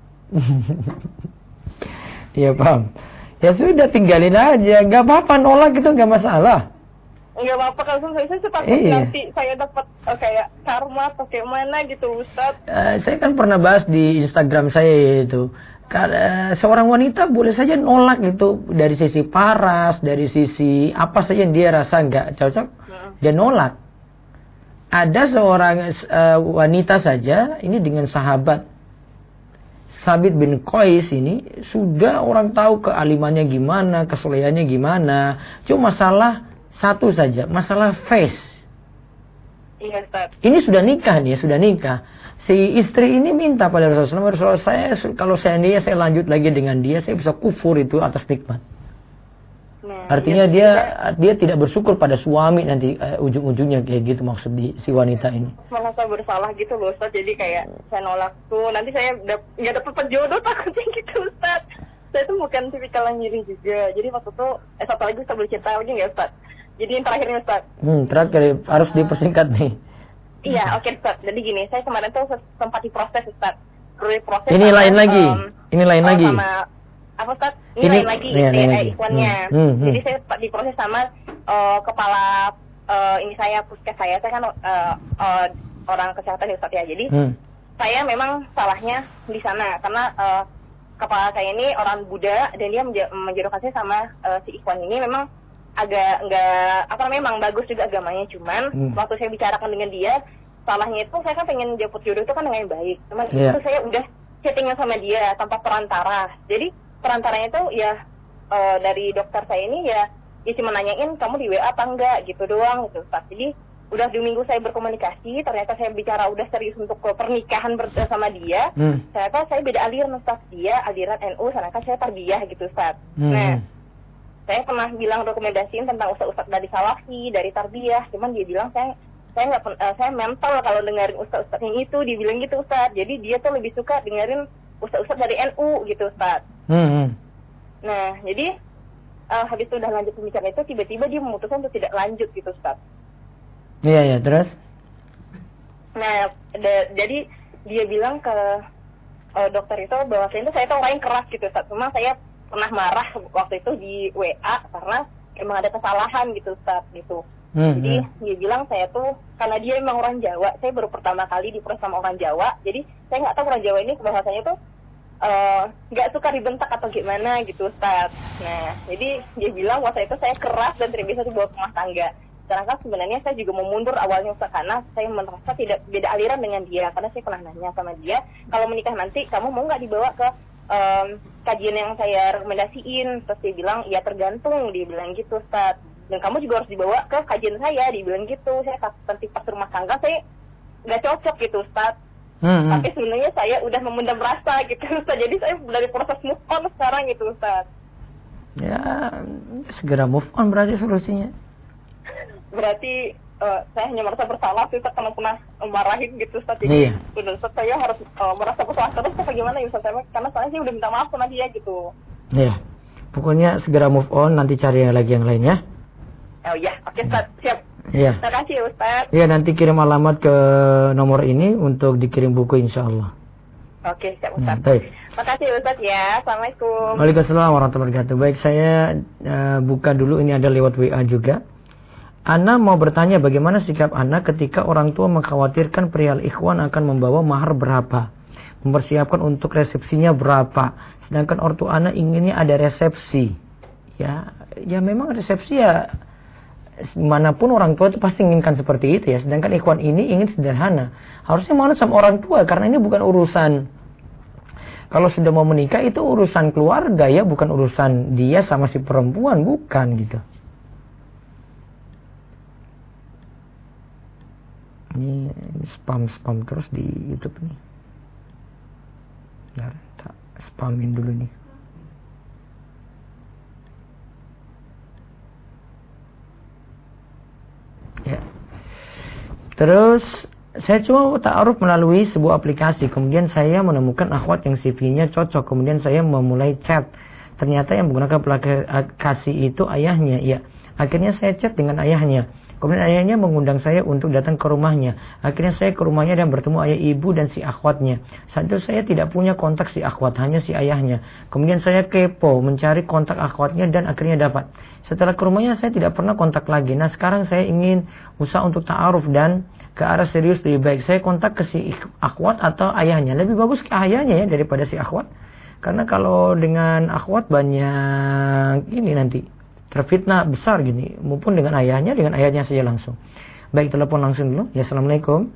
Iya paham. Ya sudah tinggalin aja, nggak apa-apa, nolak itu nggak masalah. Nggak apa-apa kalau saya takut nanti saya dapat kayak karma atau kayak mana gitu Ustaz. Saya kan pernah bahas di Instagram saya itu. Seorang wanita boleh saja nolak gitu dari sisi paras, dari sisi apa saja yang dia rasa nggak cocok, dia nolak. Ada seorang wanita saja ini dengan sahabat Sabit bin Qais ini sudah orang tahu kealimannya gimana, kesolehannya gimana. Cuma masalah satu saja, masalah face. Iya, Ustaz. Ini sudah nikah nih, sudah nikah. Si istri ini minta pada Rasulullah, saya kalau seandainya saya lanjut lagi dengan dia, saya bisa kufur itu atas nikmat. Nah, Artinya dia tidak bersyukur pada suami nanti ujung-ujungnya kayak gitu maksud si wanita ini. Merasa bersalah gitu loh Ustaz. Jadi kayak saya nolak tuh, nanti saya nggak dapet penjodoh takutnya gitu Ustaz. Saya tuh bukan tipikal yang ngiri juga. Jadi waktu itu satu lagi saya boleh cerita lagi nggak Ustaz? Jadi yang terakhir nih Ustaz. Terakhir harus dipersingkat nih. Iya, oke Ustaz. Jadi gini, saya kemarin tuh sempat diproses Ustaz. Proses ini sama, lain lagi. Ini lain lagi. Sama apa Ustaz? Ini lain lagi ikhwannya. Jadi saya diproses sama kepala ini saya puskes saya kan orang kesehatan ya Ustaz ya. Jadi saya memang salahnya di sana karena kepala saya ini orang Buddha dan dia menjodohkan saya sama si ikhwan ini memang agak memang bagus juga agamanya, cuman waktu saya bicarakan dengan dia, salahnya itu saya kan pengen jemput jodoh itu kan dengan yang baik, cuman itu saya udah chattingan sama dia tanpa perantara. Jadi perantaranya itu ya dari dokter saya ini ya cuma nanyain kamu di WA apa enggak gitu doang gitu Ustaz. Jadi udah 2 minggu saya berkomunikasi, ternyata saya bicara udah serius untuk pernikahan bersama dia. Ternyata saya beda aliran Ustaz, dia aliran NU, sedangkan saya tarbiyah gitu Ustaz. Nah, saya pernah bilang rekomendasiin tentang ustaz-ustaz dari Salafi, dari tarbiyah, cuman dia bilang saya mental kalau dengerin ustaz-ustaz yang itu, dibilang gitu Ustaz. Jadi dia tuh lebih suka dengerin ustaz-ustaz dari NU gitu Ustaz. Nah, jadi habis itu udah lanjut pembicaraan itu, tiba-tiba dia memutuskan untuk tidak lanjut gitu Ustaz. Iya, terus? Nah, jadi dia bilang ke dokter itu bahwa saya tuh orang yang keras gitu Ustaz. Cuma saya pernah marah waktu itu di WA karena emang ada kesalahan gitu Ustaz gitu. Jadi dia bilang saya tuh, karena dia emang orang Jawa, saya baru pertama kali diproses sama orang Jawa, jadi saya nggak tahu orang Jawa ini bahasanya tuh nggak suka dibentak atau gimana gitu Ustaz. Nah, jadi dia bilang waktu itu saya keras dan tidak bisa dibawa ke rumah tangga. Sedangkan sebenarnya saya juga mau mundur awalnya Ustaz, karena saya merasa tidak beda aliran dengan dia, karena saya pernah nanya sama dia, kalau menikah nanti kamu mau nggak dibawa ke kajian yang saya rekomendasiin. Terus dia bilang ya tergantung, dia bilang gitu Ustaz, dan kamu juga harus dibawa ke kajian saya, dia bilang gitu. Saya nanti pas rumah tangga saya nggak cocok gitu Ustaz. Tapi sebenarnya saya udah memendam rasa gitu Ustaz, jadi saya dari proses move on sekarang gitu Ustaz. Ya segera move on berarti solusinya. Berarti saya hanya merasa bersalah sih Ustaz, karena pernah marahin gitu Ustaz. Jadi Ustaz saya harus merasa bersalah terus apa gimana ya Ustaz? Karena saya udah minta maaf sama dia gitu. Iya. Pokoknya segera move on, nanti cari lagi yang lainnya. Oh iya, oke Ustaz, siap. Iya. Terima kasih Ustaz. Iya, nanti kirim alamat ke nomor ini untuk dikirim buku insyaallah. Oke, siap Ustaz. Baik. Terima kasih Ustaz ya. Assalamualaikum. Waalaikumsalam warahmatullahi wabarakatuh. Baik, saya buka dulu, ini ada lewat WA juga. Ana mau bertanya bagaimana sikap Ana ketika orang tua mengkhawatirkan perihal ikhwan akan membawa mahar berapa, mempersiapkan untuk resepsinya berapa, sedangkan ortu Ana inginnya ada resepsi. Ya memang resepsi ya manapun orang tua itu pasti inginkan seperti itu ya, sedangkan ikhwan ini ingin sederhana. Harusnya manut sama orang tua karena ini bukan urusan, kalau sudah mau menikah itu urusan keluarga ya, bukan urusan dia sama si perempuan, bukan gitu. Ini spam terus di YouTube nih. Bentar, tak spamin dulu nih. Ya. Terus saya cuma ta'aruf melalui sebuah aplikasi. Kemudian saya menemukan akhwat yang CV-nya cocok. Kemudian saya memulai chat. Ternyata yang menggunakan aplikasi itu ayahnya. Ya, akhirnya saya chat dengan ayahnya. Kemudian ayahnya mengundang saya untuk datang ke rumahnya. Akhirnya saya ke rumahnya dan bertemu ayah ibu dan si akhwatnya. Saat itu saya tidak punya kontak si akhwat, hanya si ayahnya. Kemudian saya kepo mencari kontak akhwatnya dan akhirnya dapat. Setelah ke rumahnya saya tidak pernah kontak lagi. Nah sekarang saya ingin usaha untuk ta'aruf dan ke arah serius lebih baik. Saya kontak ke si akhwat atau ayahnya. Lebih bagus ke ayahnya ya daripada si akhwat. Karena kalau dengan akhwat banyak ini nanti terfitnah besar gini, maupun dengan ayahnya saja langsung. Baik, telepon langsung dulu. Ya, assalamualaikum.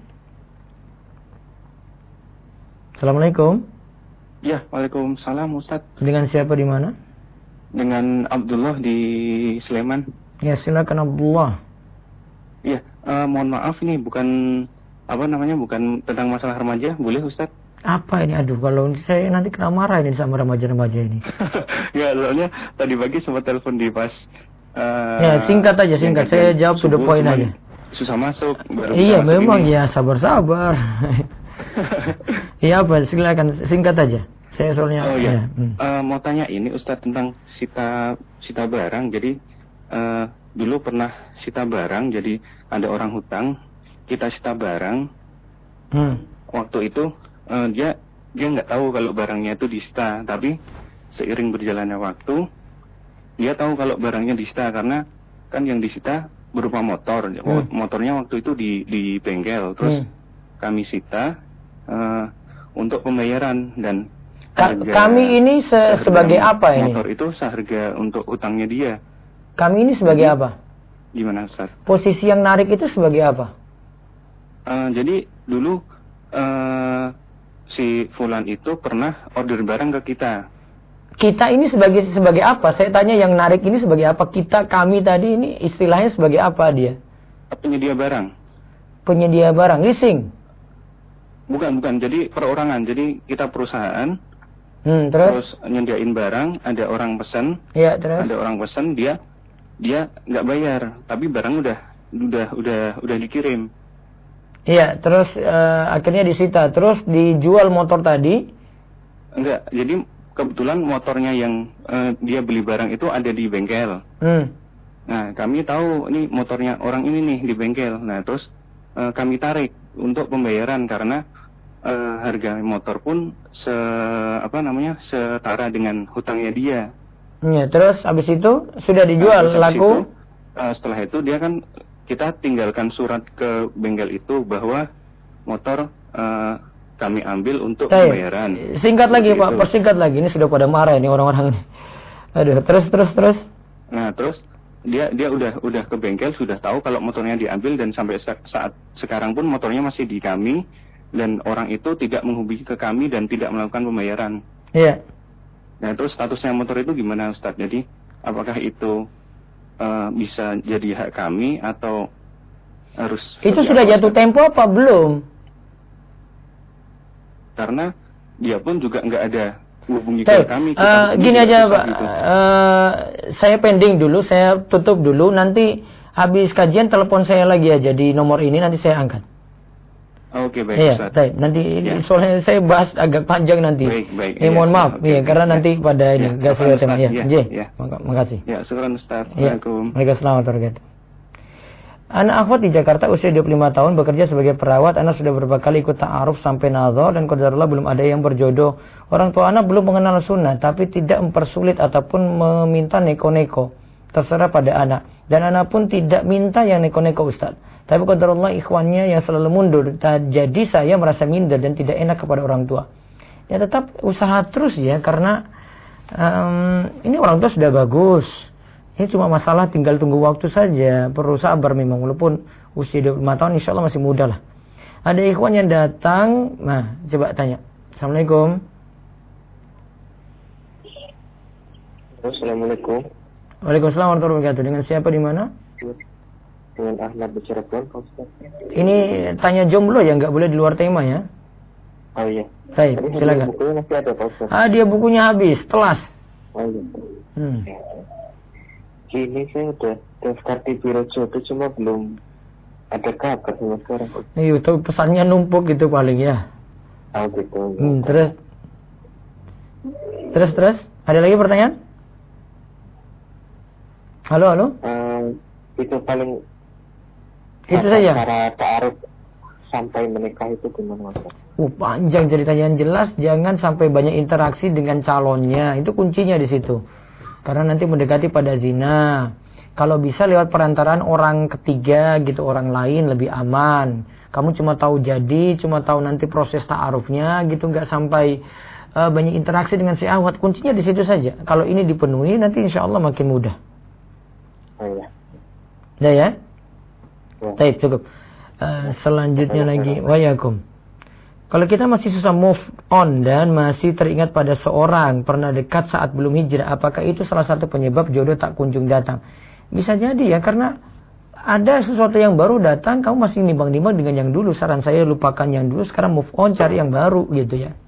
Assalamualaikum. Ya, waalaikumsalam Ustaz. Dengan siapa di mana? Dengan Abdullah di Sleman. Ya, silakan Abdullah. Ya, mohon maaf ini bukan bukan tentang masalah remaja, boleh Ustaz? Apa ini? Aduh, kalau saya nanti kena marah ini sama remaja-remaja ini. Ya, soalnya tadi pagi sempat telepon di pas. Ya, singkat aja, singkat. Saya jawab to the point aja. Susah masuk. Iya, memang ini. Ya, sabar-sabar. Iya, apa? Silakan singkat aja. Saya soalnya. Oh iya. Mau tanya ini Ustadz tentang sita barang. Jadi dulu pernah sita barang. Jadi ada orang hutang, kita sita barang. Waktu itu dia nggak tahu kalau barangnya itu disita, tapi seiring berjalannya waktu dia tahu kalau barangnya disita karena kan yang disita berupa motor. Motornya waktu itu di bengkel, terus kami sita untuk pembayaran dan kami ini sebagai apa ini? Motor itu seharga untuk utangnya dia. Kami ini sebagai apa? Gimana Ustaz? Posisi yang narik itu sebagai apa? Jadi dulu si Fulan itu pernah order barang ke kita. Kita ini sebagai apa? Saya tanya yang narik ini sebagai apa? Kami tadi ini istilahnya sebagai apa dia? Penyedia barang. Penyedia barang, leasing? Bukan. Jadi perorangan. Jadi kita perusahaan. Terus nyediain barang, ada orang pesan. Iya, terus. Ada orang pesan, dia nggak bayar, tapi barang udah dikirim. Iya, terus akhirnya disita, terus dijual motor tadi? Enggak, jadi kebetulan motornya yang dia beli barang itu ada di bengkel. Nah, kami tahu ini motornya orang ini nih di bengkel. Nah, terus kami tarik untuk pembayaran karena harga motor pun setara dengan hutangnya dia. Ya, terus habis itu sudah dijual laku. Setelah itu dia kan kita tinggalkan surat ke bengkel itu bahwa motor kami ambil untuk pembayaran. Singkat lagi Pak, persingkat lagi. Ini sudah pada marah ini orang-orang ini. Aduh, terus. Nah, terus dia udah ke bengkel, sudah tahu kalau motornya diambil dan sampai saat sekarang pun motornya masih di kami. Dan orang itu tidak menghubungi ke kami dan tidak melakukan pembayaran. Iya. Nah, terus statusnya motor itu gimana Ustadz? Jadi, apakah itu bisa jadi hak kami atau harus... Itu sudah jatuh tempo apa belum? Karena dia pun juga nggak ada hubungi ke kami. Gini aja Pak, saya pending dulu, saya tutup dulu. Nanti habis kajian telepon saya lagi aja di nomor ini, nanti saya angkat. Oke, baik. Iya, baik. Nanti soalnya saya bahas agak panjang nanti. Baik. Mohon maaf, karena nanti pada ini enggak sesuai tema. Makasih. Ya, syukur Ustaz. Assalamualaikum. Waalaikumsalam warahmatullahi wabarakatuh. Anak akhwat di Jakarta usia 25 tahun bekerja sebagai perawat. Anak sudah beberapa kali ikut ta'aruf sampai nazar dan qadarullah belum ada yang berjodoh. Orang tua anak belum mengenal sunnah tapi tidak mempersulit ataupun meminta neko-neko. Terserah pada anak. Dan anak pun tidak minta yang neko-neko Ustaz. Tapi qadarullah ikhwannya yang selalu mundur. Jadi saya merasa minder dan tidak enak kepada orang tua. Ya tetap usaha terus ya. Karena ini orang tua sudah bagus. Ini cuma masalah tinggal tunggu waktu saja. Perlu sabar memang. Walaupun usia 25 tahun insya Allah masih muda lah. Ada ikhwan yang datang. Nah coba tanya. Assalamualaikum. Assalamualaikum. Waalaikumsalam warahmatullahi wabarakatuh. Dengan siapa di mana? Dengan Ahmad di Cirebon, Pak Ustaz. Ini tanya jomblo ya, nggak boleh di luar tema ya. Oh iya. Baik, silakan. Bukunya masih ada, Pak Ustaz. Dia bukunya habis, telas. Oh iya. Ini saya udah daftar di biro jodoh, cuma belum ada kabar sama sekarang. Iya, tapi pesannya numpuk gitu paling ya. Oh gitu. Terus. Ada lagi pertanyaan? Halo. Itu paling. Itu saja. Cara ta'aruf sampai menikah itu gimana Mas? Panjang ceritanya, yang jelas jangan sampai banyak interaksi dengan calonnya. Itu kuncinya di situ. Karena nanti mendekati pada zina. Kalau bisa lewat perantaraan orang ketiga gitu, orang lain lebih aman. Kamu cuma tahu cuma tahu nanti proses ta'arufnya gitu, nggak sampai banyak interaksi dengan si ahwat. Kuncinya di situ saja. Kalau ini dipenuhi nanti insya Allah makin mudah. Oh iya. Udah ya? Baik, cukup. Selanjutnya lagi, wayakum. Kalau kita masih susah move on dan masih teringat pada seorang pernah dekat saat belum hijrah, apakah itu salah satu penyebab jodoh tak kunjung datang? Bisa jadi ya, karena ada sesuatu yang baru datang, kamu masih nimbang-nimbang dengan yang dulu. Saran saya lupakan yang dulu, sekarang move on, cari yang baru gitu ya.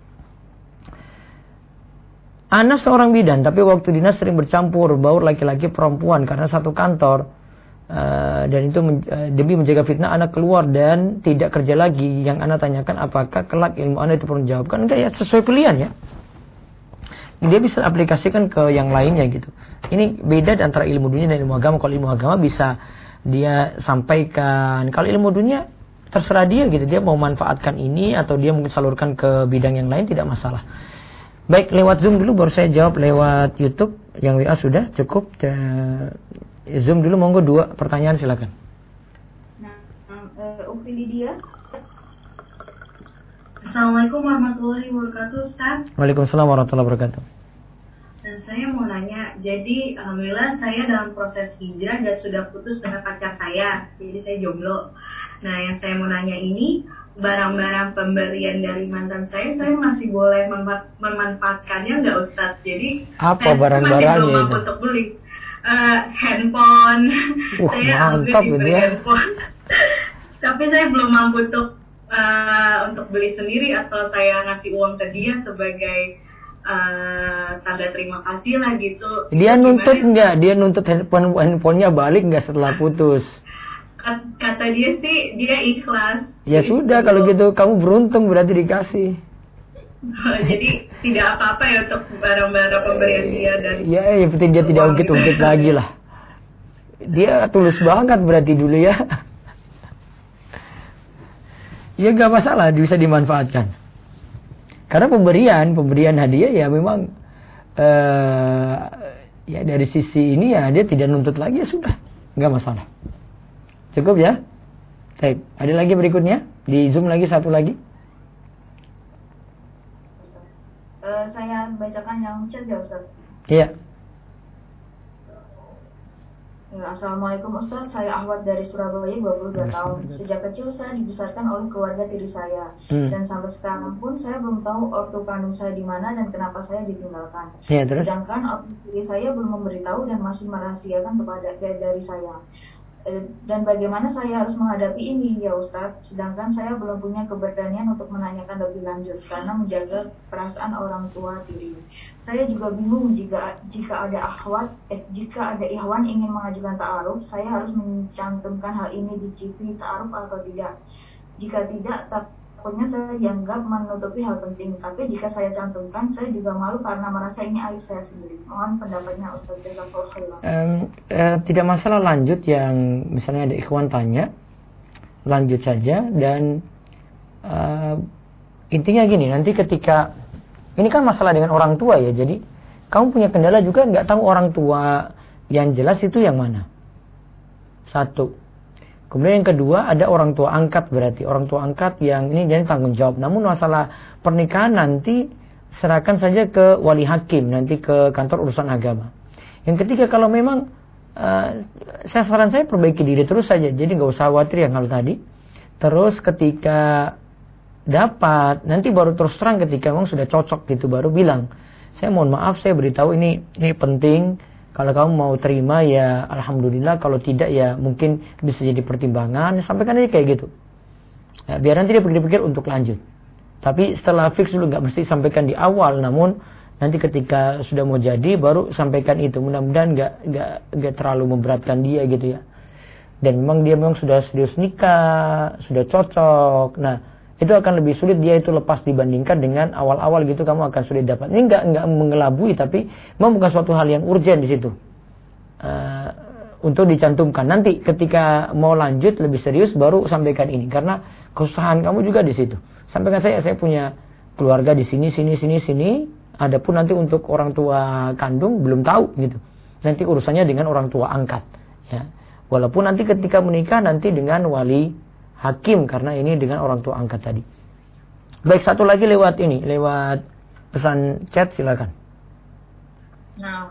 Ana seorang bidan, tapi waktu dinas sering bercampur baur laki-laki perempuan karena satu kantor. Dan itu demi menjaga fitnah Ana keluar dan tidak kerja lagi. Yang Ana tanyakan apakah kelak ilmu Ana itu perlu dijawabkan? Enggak ya, sesuai pilihan ya. Dia bisa aplikasikan ke yang lainnya gitu. Ini beda antara ilmu dunia dan ilmu agama. Kalau ilmu agama bisa dia sampaikan. Kalau ilmu dunia terserah dia gitu. Dia mau manfaatkan ini atau dia mungkin salurkan ke bidang yang lain, tidak masalah. Baik, lewat Zoom dulu baru saya jawab lewat YouTube. Yang WA sudah cukup. Zoom dulu, monggo 2 pertanyaan silakan. Nah, Ufi Lydia. Assalamualaikum warahmatullahi wabarakatuh, Ustaz. Waalaikumsalam warahmatullahi wabarakatuh. Dan saya mau nanya, jadi alhamdulillah saya dalam proses hijrah dan sudah putus dengan pacar saya. Jadi saya jomblo. Nah, yang saya mau nanya ini, barang-barang pemberian dari mantan saya masih boleh memanfaatkannya nggak, Ustaz? Jadi apa barang-barangnya itu? Untuk beli handphone. Saya mantap diberi ya. handphone. Tapi saya belum mampu untuk beli sendiri, atau saya ngasih uang ke dia sebagai tanda terima kasih lah gitu. Dia nuntut nggak? Dia nuntut handphonenya balik nggak setelah putus? Kata dia sih dia ikhlas. Ya jadi, sudah kalau gitu kamu beruntung berarti dikasih. Jadi tidak apa-apa ya untuk barang-barang pemberian dia dan. Ya, yang penting dia tidak ungkit-ungkit lagi lah. Dia tulus banget berarti dulu ya. Ya gak masalah, bisa dimanfaatkan. Karena pemberian hadiah ya memang ya dari sisi ini ya dia tidak nuntut lagi, ya sudah, nggak masalah. Cukup ya. Baik, ada lagi berikutnya di Zoom lagi satu lagi. Saya bacakan yang chat ya, Ustaz. Iya. Assalamualaikum Ustaz, saya Ahwat dari Surabaya, 22 tahun. Sejak kecil saya dibesarkan oleh keluarga tiri saya. Dan sampai sekarang pun saya belum tahu ortu kandung saya di mana dan kenapa saya ditinggalkan. Sedangkan ortu tiri saya belum memberitahu dan masih merahasiakan kepada dari saya. Dan bagaimana saya harus menghadapi ini ya Ustaz, sedangkan saya belum punya keberanian untuk menanyakan lebih lanjut karena menjaga perasaan orang tua tiri. Saya juga bingung jika ada ikhwan ingin mengajukan ta'aruf, saya harus mencantumkan hal ini di CV ta'aruf atau tidak. Jika tidak, takutnya saya dianggap menutupi hal penting. Tapi jika saya cantumkan, saya juga malu karena merasa ini aib saya sendiri. Mohon pendapatnya Ustaz. Tidak masalah lanjut, yang misalnya ada ikhwan tanya, lanjut saja. Dan intinya gini, nanti ketika ini kan masalah dengan orang tua ya, jadi kamu punya kendala juga nggak tahu orang tua yang jelas itu yang mana. Satu. Kemudian yang kedua, ada orang tua angkat, berarti orang tua angkat yang ini jadi tanggung jawab. Namun masalah pernikahan nanti serahkan saja ke wali hakim, nanti ke kantor urusan agama. Yang ketiga, kalau memang saran saya perbaiki diri terus saja, jadi nggak usah khawatir yang hal tadi. Terus ketika dapat, nanti baru terus terang ketika memang sudah cocok gitu, baru bilang, saya mohon maaf, saya beritahu ini penting. Kalau kamu mau terima ya alhamdulillah, kalau tidak ya mungkin bisa jadi pertimbangan. Sampaikan aja kayak gitu. Ya, biar nanti dia pikir-pikir untuk lanjut. Tapi setelah fix dulu, nggak mesti sampaikan di awal. Namun nanti ketika sudah mau jadi baru sampaikan itu. Mudah-mudahan nggak terlalu memberatkan dia gitu ya. Dan memang dia sudah serius nikah, sudah cocok. Nah, itu akan lebih sulit dia itu lepas dibandingkan dengan awal-awal gitu kamu akan sulit dapat. Ini nggak mengelabui, tapi memang bukan suatu hal yang urgent di situ untuk dicantumkan. Nanti ketika mau lanjut lebih serius baru sampaikan ini, karena kesusahan kamu juga di situ. Sampaikan saya punya keluarga di sini. Adapun nanti untuk orang tua kandung belum tahu gitu. Nanti urusannya dengan orang tua angkat. Ya. Walaupun nanti ketika menikah nanti dengan wali hakim, karena ini dengan orang tua angkat tadi. Baik, satu lagi lewat pesan chat, silakan. Nah,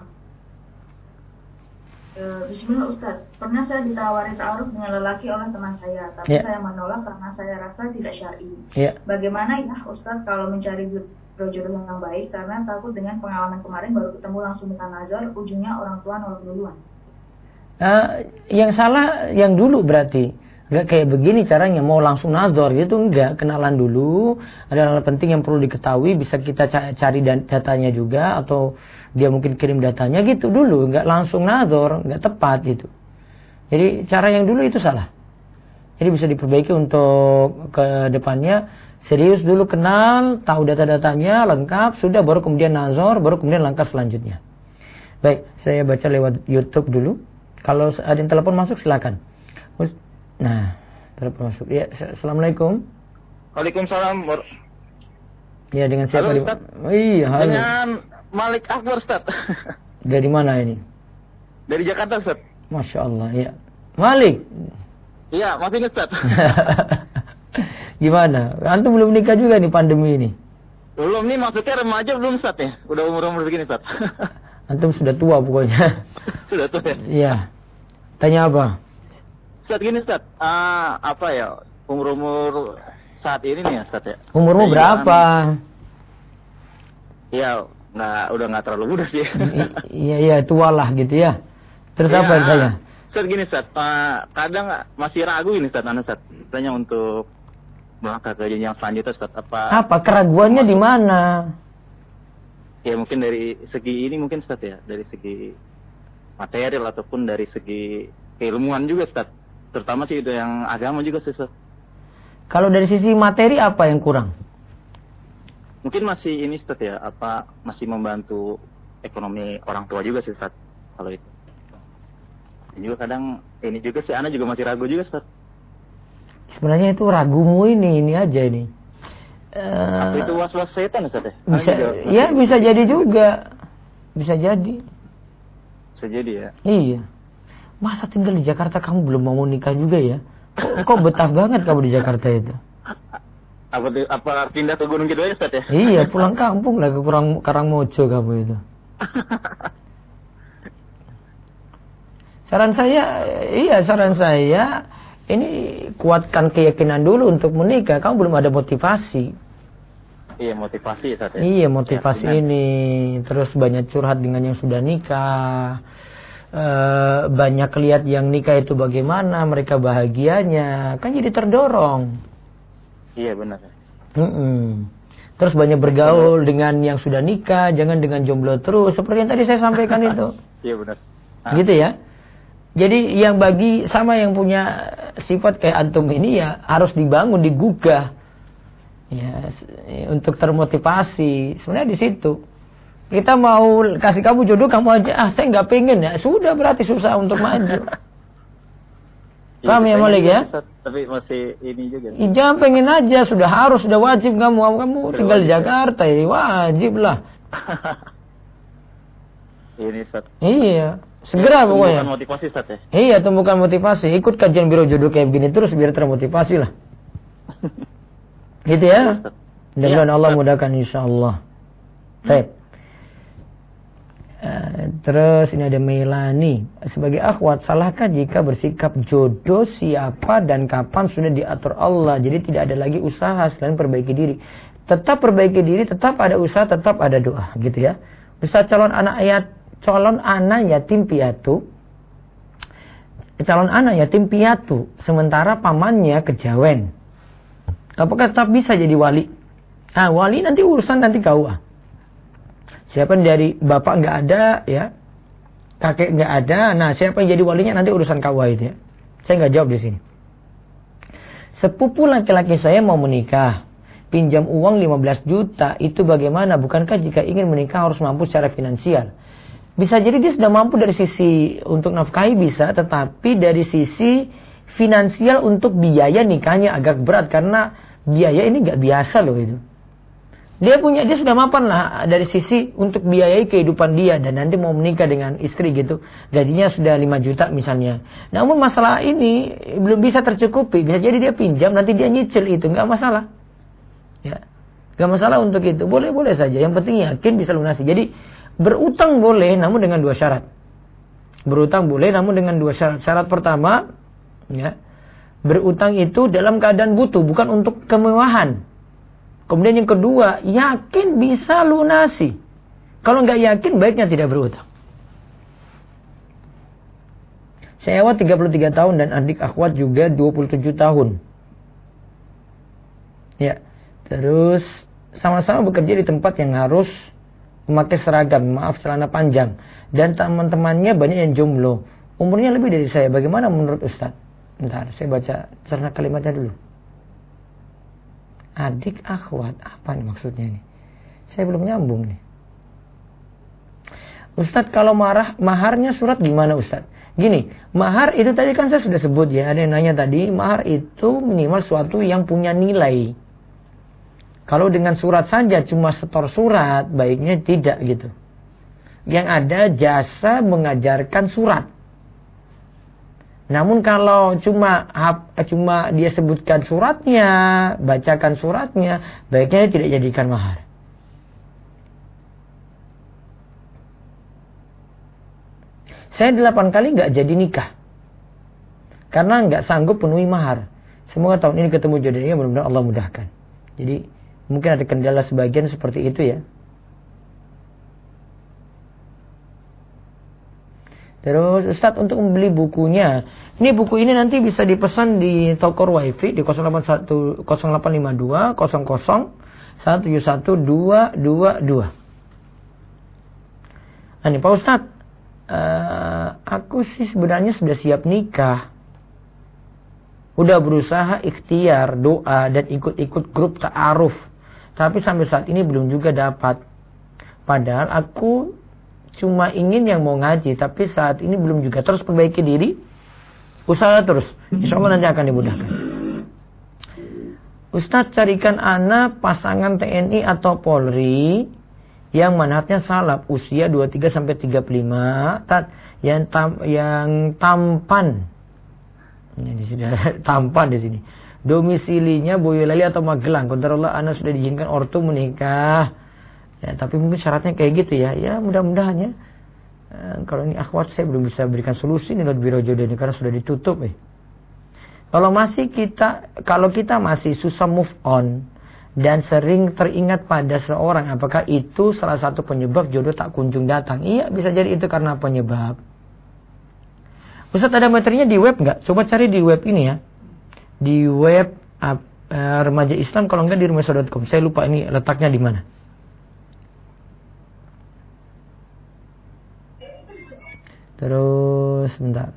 bismillah Ustaz, pernah saya ditawari ta'aruf dengan lelaki oleh teman saya, tapi saya menolak karena saya rasa tidak syar'i. Bagaimana ya Ustaz kalau mencari jodoh yang baik, karena takut dengan pengalaman kemarin baru ketemu langsung minta nazar, ujungnya orang tua nolak duluan. Yang salah yang dulu berarti. Nggak kayak begini caranya, mau langsung nazar gitu, enggak. Kenalan dulu, ada hal penting yang perlu diketahui, bisa kita cari datanya juga, atau dia mungkin kirim datanya gitu dulu, enggak langsung nazar, enggak tepat gitu. Jadi cara yang dulu itu salah. Jadi bisa diperbaiki untuk ke depannya, serius dulu kenal, tahu data-datanya lengkap, sudah baru kemudian nazar, baru kemudian langkah selanjutnya. Baik, saya baca lewat YouTube dulu. Kalau ada yang telepon masuk silakan. Nah, telepon masuk. Ya, assalamualaikum. Waalaikumsalam. Ya, dengan siapa? Halo, Ustaz. Iya, halo. Dengan Malik Akbar, Ustaz. Dari mana ini? Dari Jakarta, Ustaz. Masya Allah, ya. Malik. Iya, masih ingat, Ustaz. Gimana? Antum belum nikah juga nih pandemi ini? Belum nih, maksudnya remaja belum, Ustaz ya? Udah umur-umur segini, Ustaz. Antum sudah tua pokoknya. Sudah tua ya? Iya. Tanya apa? Ustaz gini, Ustaz. Apa ya? Umur-umur saat ini nih, Ustaz ya? Umurmu berapa? Iya, udah nggak terlalu muda sih. Iya, tua lah gitu ya. Terus apa saya? Ustaz gini, Ustaz. Kadang masih ragu ini, Ustaz. Ustaz. Tanya untuk melangkah ke jenjang selanjutnya, Ustaz. Apa keraguannya di mana? Ya mungkin dari segi ini mungkin, Ustaz ya. Dari segi material ataupun dari segi keilmuan juga, Ustaz. Terutama sih itu yang agama juga sih, Ustaz. Kalau dari sisi materi apa yang kurang? Mungkin masih ini, Ustaz ya. Masih membantu ekonomi orang tua juga sih, Ustaz. Kalau itu. Dan juga kadang ini juga sih, Ana juga masih ragu juga, Ustaz. Sebenarnya itu ragumu ini aja ini. Apa itu was-was setan, Ustaz ya? Bisa, ya bisa jadi juga. Bisa jadi. Bisa jadi ya? Iya. Masa tinggal di Jakarta kamu belum mau nikah juga ya? Kok betah banget kamu di Jakarta itu? Apa pindah ke Gunung Kidul aja, Ustaz ya? Iya, pulang kampung lah ke Karangmojo kamu itu. Saran saya, ini kuatkan keyakinan dulu untuk menikah. Kamu belum ada motivasi. Iya, motivasi, Ustaz ya? Iya, motivasi ini. Terus banyak curhat dengan yang sudah nikah. Banyak lihat yang nikah itu bagaimana, mereka bahagianya. Kan jadi terdorong. Iya, benar. Terus banyak bergaul dengan yang sudah nikah, jangan dengan jomblo terus. Seperti yang tadi saya sampaikan itu. Iya, benar. Gitu ya. Jadi yang bagi sama yang punya sifat kayak antum ini ya harus dibangun, digugah. Ya, untuk termotivasi. Sebenarnya di situ. Kita mau kasih kamu jodoh, kamu aja, saya nggak pengen ya. Sudah berarti susah untuk maju. Paham ya Malik ya? Tapi masih ini juga. Jangan pengen aja, sudah harus, sudah wajib kamu tinggal di Jakarta ya, wajib lah. Ini, Ustaz. Iya. Segera pokoknya. Tumbuhkan motivasi, Ustaz ya? Iya, tumbuhkan motivasi. Ikut kajian biro jodoh kayak begini terus biar termotivasi lah. Gitu ya? Mudah-mudahan Allah mudahkan insyaAllah. Baik. Terus ini ada Melani. Sebagai akhwat, salahkah jika bersikap jodoh siapa dan kapan sudah diatur Allah? Jadi tidak ada lagi usaha selain perbaiki diri. Tetap perbaiki diri, tetap ada usaha, tetap ada doa. Gitu ya. Bisa calon anak yatim piatu. Calon anak yatim piatu. Sementara pamannya kejawen. Apakah tetap bisa jadi wali? Wali nanti urusan nanti KUA. Siapa dari bapak nggak ada, ya, kakek nggak ada. Nah, siapa yang jadi walinya nanti urusan KUA itu ya. Saya nggak jawab di sini. Sepupu laki-laki saya mau menikah, pinjam uang 15 juta. Itu bagaimana? Bukankah jika ingin menikah harus mampu secara finansial? Bisa jadi dia sudah mampu dari sisi untuk nafkahi bisa, tetapi dari sisi finansial untuk biaya nikahnya agak berat karena biaya ini nggak biasa loh itu. Dia sudah mapan lah dari sisi untuk biayai kehidupan dia dan nanti mau menikah dengan istri gitu. Gajinya sudah 5 juta misalnya. Namun masalah ini belum bisa tercukupi. Bisa jadi dia pinjam nanti dia nyicil itu, nggak masalah. Ya, nggak masalah untuk itu. Boleh saja. Yang penting yakin bisa lunasi. Jadi berutang boleh, namun dengan 2 syarat. Berutang boleh, namun dengan 2 syarat. Syarat pertama, ya, berutang itu dalam keadaan butuh, bukan untuk kemewahan. Kemudian yang kedua, yakin bisa lunasi. Kalau nggak yakin, baiknya tidak berutang. Saya 33 tahun dan adik akhwat juga 27 tahun. Ya. Terus sama-sama bekerja di tempat yang harus memakai seragam, maaf celana panjang. Dan teman-temannya banyak yang jomblo. Umurnya lebih dari saya. Bagaimana menurut Ustaz? Bentar, saya baca cerna kalimatnya dulu. Adik akhwat, apa nih maksudnya ini? Saya belum nyambung nih. Ustaz, kalau maharnya surat gimana Ustaz? Gini, mahar itu tadi kan saya sudah sebut ya. Ada yang nanya tadi, mahar itu minimal suatu yang punya nilai. Kalau dengan surat saja cuma setor surat, baiknya tidak gitu. Yang ada jasa mengajarkan surat. Namun kalau cuma dia sebutkan suratnya, bacakan suratnya, baiknya tidak jadikan mahar. Saya 8 kali nggak jadi nikah. Karena nggak sanggup penuhi mahar. Semoga tahun ini ketemu jodohnya, mudah-mudahan Allah mudahkan. Jadi mungkin ada kendala sebagian seperti itu ya. Terus Ustadz untuk membeli bukunya. Ini buku ini nanti bisa dipesan di toko Wifi di 0852 00 171222. Nah ini Pak Ustadz, aku sih sebenarnya sudah siap nikah. Udah berusaha ikhtiar, doa dan ikut-ikut grup ta'aruf. Tapi sampai saat ini belum juga dapat. Padahal aku cuma ingin yang mau ngaji, tapi saat ini belum juga. Terus perbaiki diri, usaha terus. Insya Allah nanti akan dimudahkan. Ustadz, carikan anak pasangan TNI atau Polri yang manhatnya salaf, usia 23-35, yang tampan. Ini di sini tampan di sini. Domisilinya Boyolali atau Magelang. Qadarullah anak sudah diizinkan ortu menikah. Ya, tapi mungkin syaratnya kayak gitu ya. Ya mudah-mudahan ya. Kalau ini akhwat saya belum bisa berikan solusi nih buat biro jodoh ini karena sudah ditutup ya. Kalau kita masih susah move on dan sering teringat pada seorang, apakah itu salah satu penyebab jodoh tak kunjung datang? Iya, bisa jadi itu karena penyebab. Ustaz, ada materinya di web nggak? Coba cari di web ini ya. Di web Remaja Islam, kalau nggak di rumahsa.com. Saya lupa ini letaknya di mana. Terus bentar.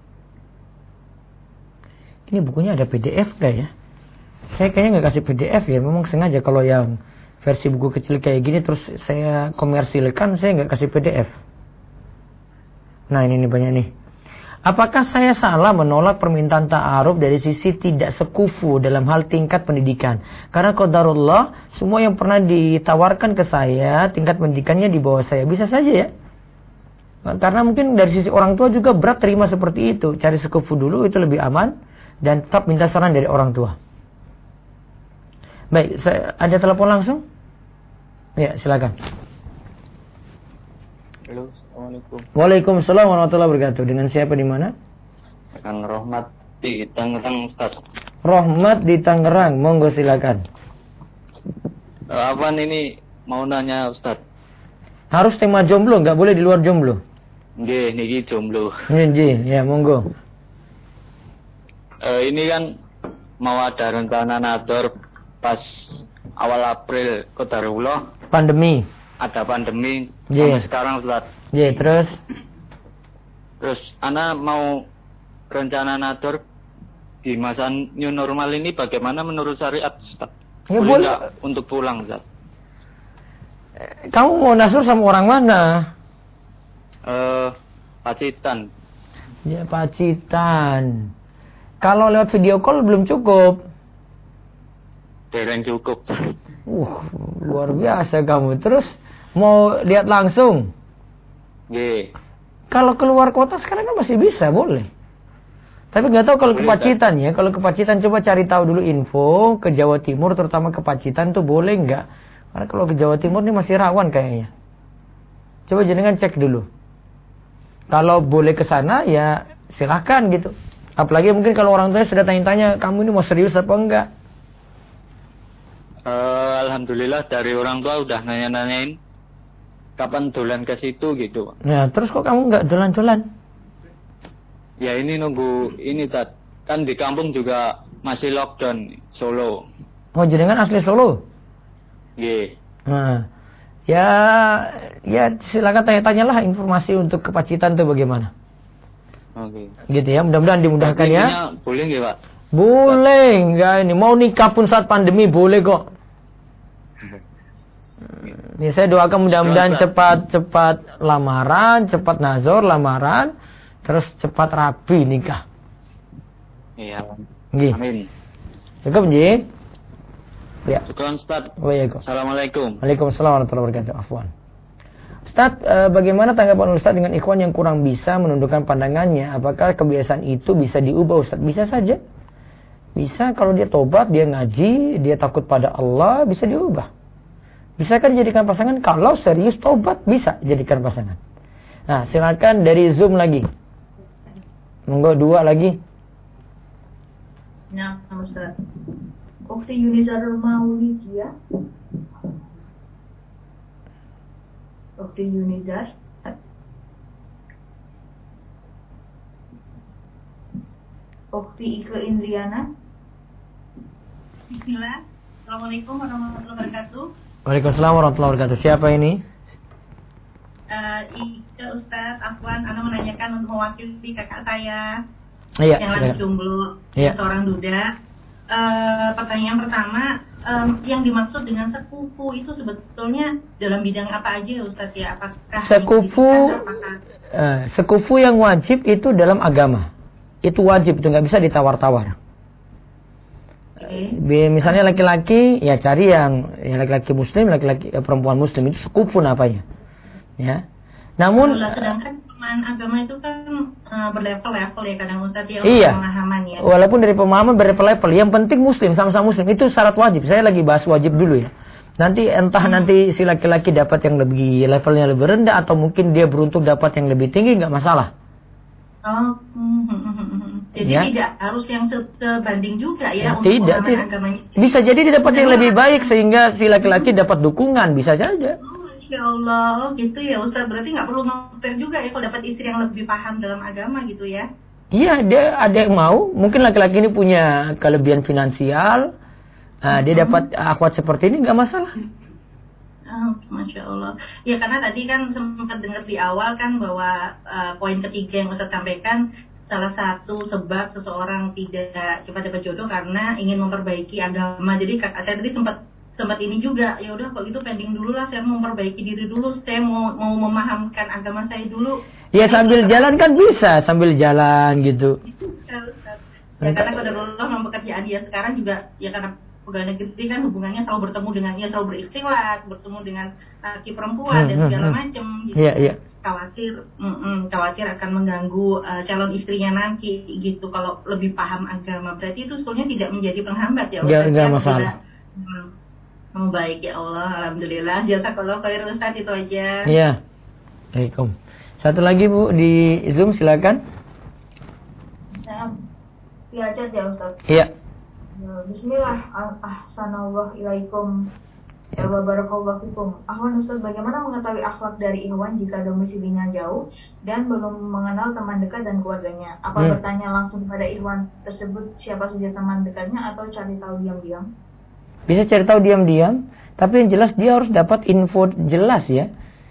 Ini bukunya ada PDF gak ya? Saya kayaknya gak kasih PDF ya. Memang sengaja kalau yang versi buku kecil kayak gini terus saya komersilkan, saya gak kasih PDF. Nah ini banyak nih. Apakah saya salah menolak permintaan ta'aruf dari sisi tidak sekufu dalam hal tingkat pendidikan? Karena qadarullah, semua yang pernah ditawarkan ke saya tingkat pendidikannya di bawah saya. Bisa saja ya. Karena mungkin dari sisi orang tua juga berat terima seperti itu. Cari sekufu dulu, itu lebih aman. Dan tetap minta saran dari orang tua. Baik, ada telepon langsung? Ya, silakan. Halo, Assalamualaikum. Waalaikumsalam warahmatullahi wabarakatuh. Dengan siapa di mana? Kang Rohmat di Tangerang, Ustaz. Rohmat di Tangerang, monggo silakan. Apaan ini mau nanya Ustaz? Harus tema jomblo, nggak boleh di luar jomblo. Nggih, niki jomblo. Nggih, ya monggo. Ini kan mau ada rencana nador pas awal April qadarullah. Pandemi. Ada pandemi sampai sekarang Ustaz. Iya, Terus ana mau rencana nador di masa new normal ini bagaimana menurut syariat Ustaz? Ya, boleh boleh. Untuk pulang Ustaz? Kamu mau nasur sama orang mana? Pacitan. Ya, Pacitan. Kalau lewat video call belum cukup. Dereng cukup. Luar biasa kamu. Terus mau lihat langsung? Nggih. Kalau keluar kota sekarang kan masih bisa, boleh. Tapi nggak tahu kalau ke Pacitan ya. Kalau ke Pacitan coba cari tahu dulu info ke Jawa Timur, terutama ke Pacitan tuh boleh nggak? Karena kalau ke Jawa Timur ini masih rawan kayaknya. Coba jenengan cek dulu. Kalau boleh ke sana ya silahkan gitu. Apalagi mungkin kalau orang tuanya sudah tanya-tanya, kamu ini mau serius apa enggak? Alhamdulillah dari orang tua udah nanya-nanyain kapan dolan ke situ gitu. Nah, terus kok kamu enggak dolan-dolan? Ya ini nunggu ini Ustaz. Kan di kampung juga masih lockdown Solo. Oh, jenengan asli Solo? Nggih. Nah, ya silakan tanya-tanyalah informasi untuk ke Pacitan itu bagaimana. Oke. Gitu ya, mudah-mudahan dimudahkan ya. Boleh nggih, Pak? Boleh, enggak ini mau nikah pun saat pandemi boleh kok. Ini saya doakan mudah-mudahan cepat lamaran, cepat nazor lamaran, terus cepat rabi nikah. Iya. Nggih. Amin. Cukup nggih? Ya. Syukran Ustaz. Waalaikumsalam. Assalamualaikum. Waalaikumsalam warahmatullahi wabarakatuh. Afwan. Ustaz, bagaimana tanggapan Ustaz dengan ikhwan yang kurang bisa menundukkan pandangannya? Apakah kebiasaan itu bisa diubah Ustaz? Bisa saja. Bisa kalau dia tobat, dia ngaji, dia takut pada Allah, bisa diubah. Bisa kan dijadikan pasangan? Kalau serius tobat, bisa jadikan pasangan. Nah, silakan dari Zoom lagi. Monggo 2 lagi. Nah, Ustaz. Ukti Yunizar Maulidia. Ukti Yunizar. Ukti Ike Indriana. Bismillah. Assalamualaikum warahmatullahi wabarakatuh. Waalaikumsalam warahmatullahi wabarakatuh. Siapa ini? Ike Ustaz Afwan, Ana menanyakan untuk mewakili kakak saya Iya. yang lagi jomblo, Iya. seorang duda. Pertanyaan pertama, yang dimaksud dengan sekufu itu sebetulnya dalam bidang apa aja Ustaz ya? Apakah sekufu yang wajib itu dalam agama. Itu wajib, itu nggak bisa ditawar-tawar. Misalnya laki-laki, ya cari yang laki-laki muslim, laki-laki perempuan muslim, itu sekufu namanya. Ya. Namun sedangkan pemahaman agama itu kan berlevel-level ya kadang Ustaz ya, iya. Pemahaman ya. Walaupun dari pemahaman berlevel-level, yang penting muslim, sama-sama muslim, itu syarat wajib. Saya lagi bahas wajib dulu ya. Nanti nanti si laki-laki dapat yang lebih levelnya lebih rendah atau mungkin dia beruntung dapat yang lebih tinggi, nggak masalah. Oh, jadi ya. tidak harus yang sebanding juga ya, untuk tidak. agamanya. Bisa jadi dia dapat yang lebih baik sehingga si laki-laki dapat dukungan, bisa saja. Ya Allah, gitu ya Ustaz. Berarti nggak perlu ngeper juga ya kalau dapat istri yang lebih paham dalam agama gitu ya? Iya, dia ada yang mau. Mungkin laki-laki ini punya kelebihan finansial, dia dapat akhwat seperti ini, nggak masalah. Masya Allah. Ya karena tadi kan sempat dengar di awal kan bahwa poin ketiga yang Ustaz sampaikan, salah satu sebab seseorang tidak cepat dapat jodoh karena ingin memperbaiki agama. Jadi kakak saya tadi sempat ini juga, ya udah kalau gitu pending dulu lah, saya mau memperbaiki diri dulu, saya mau memahamkan agama saya dulu. Ya sambil jalan kan bisa, sambil jalan gitu. Ya karena qadarullah memang pekerjaan dia sekarang juga ya karena pegawai negeri kan hubungannya selalu bertemu dengan dia, selalu berikhtilat, bertemu dengan laki perempuan dan segala macam. Gitu. Iya. Khawatir akan mengganggu calon istrinya nanti gitu kalau lebih paham agama. Berarti itu sebetulnya tidak menjadi penghambat ya Ustaz. Enggak masalah. Oh, baik ya Allah, alhamdulillah. Jazakallah khair Ustaz, itu aja. Iya. Waalaikumsalam. Satu lagi Bu di Zoom silakan. Nah, aja ya Ustaz. Iya. Bismillah, ahsanallahu ilaikum wa barakallahu fikum. Ahwan Ustaz, bagaimana mengetahui akhlak dari ikhwan jika domisilinya jauh dan belum mengenal teman dekat dan keluarganya? Apa bertanya langsung pada ikhwan tersebut siapa saja teman dekatnya atau cari tahu diam-diam? Bisa cari tahu diam-diam, tapi yang jelas dia harus dapat info jelas ya.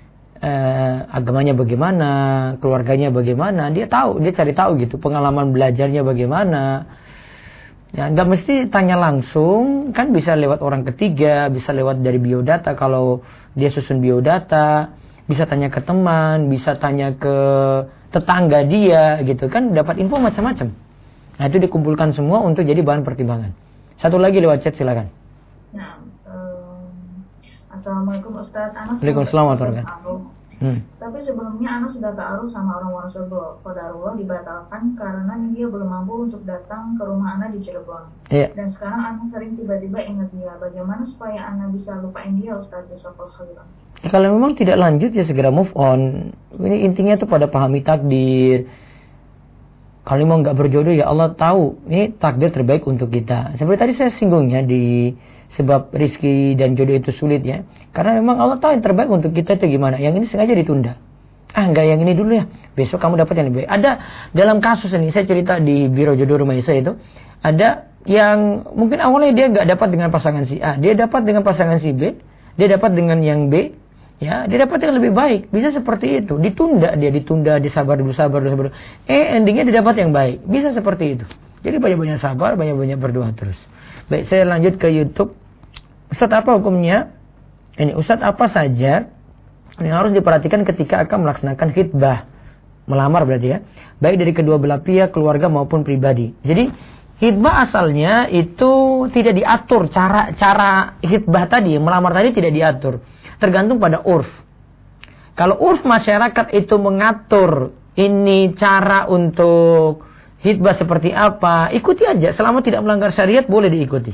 Agamanya bagaimana, keluarganya bagaimana, dia cari tahu gitu, pengalaman belajarnya bagaimana. Ya, nggak mesti tanya langsung, kan bisa lewat orang ketiga, bisa lewat dari biodata kalau dia susun biodata, bisa tanya ke teman, bisa tanya ke tetangga dia gitu kan, dapat info macam-macam. Nah itu dikumpulkan semua untuk jadi bahan pertimbangan. Satu lagi lewat chat silakan. Nah, Assalamualaikum Ustaz. Waalaikumsalam warahmatullahi wabarakatuh. Tapi sebelumnya Ana sudah ta'aruf sama orang Wonosobo. Qadarullah dibatalkan karena dia belum mampu untuk datang ke rumah Ana di Cirebon. Iya. Dan sekarang Ana sering tiba-tiba ingat dia. Bagaimana supaya Ana bisa lupain dia Ustaz? Jazakallahu khairan. Kalau memang tidak lanjut ya segera move on. Ini intinya tuh pada pahami takdir. Kalau mau nggak berjodoh ya Allah tahu ini takdir terbaik untuk kita. Seperti tadi saya singgungnya di sebab rizki dan jodoh itu sulit ya. Karena memang Allah tahu yang terbaik untuk kita itu gimana. Yang ini sengaja ditunda. Enggak yang ini dulu ya, besok kamu dapat yang lebih baik. Ada dalam kasus ini, saya cerita di Biro Jodoh Rumah Isa itu, ada yang mungkin awalnya dia nggak dapat dengan pasangan si A, dia dapat dengan pasangan si B, dia dapat dengan yang B, ya dia dapat yang lebih baik. Bisa seperti itu, ditunda, disabar dulu. Endingnya dia dapat yang baik. Bisa seperti itu. Jadi banyak-banyak sabar, banyak-banyak berdoa terus. Baik, saya lanjut ke YouTube. Ustaz, apa hukumnya? Ini Ustaz, apa saja yang harus diperhatikan ketika akan melaksanakan khitbah? Melamar berarti ya. Baik dari kedua belah pihak, keluarga maupun pribadi. Jadi khitbah asalnya itu tidak diatur, cara khitbah tadi, melamar tadi tidak diatur. Tergantung pada urf. Kalau urf masyarakat itu mengatur ini cara untuk khitbah seperti apa, ikuti aja. Selama tidak melanggar syariat boleh diikuti.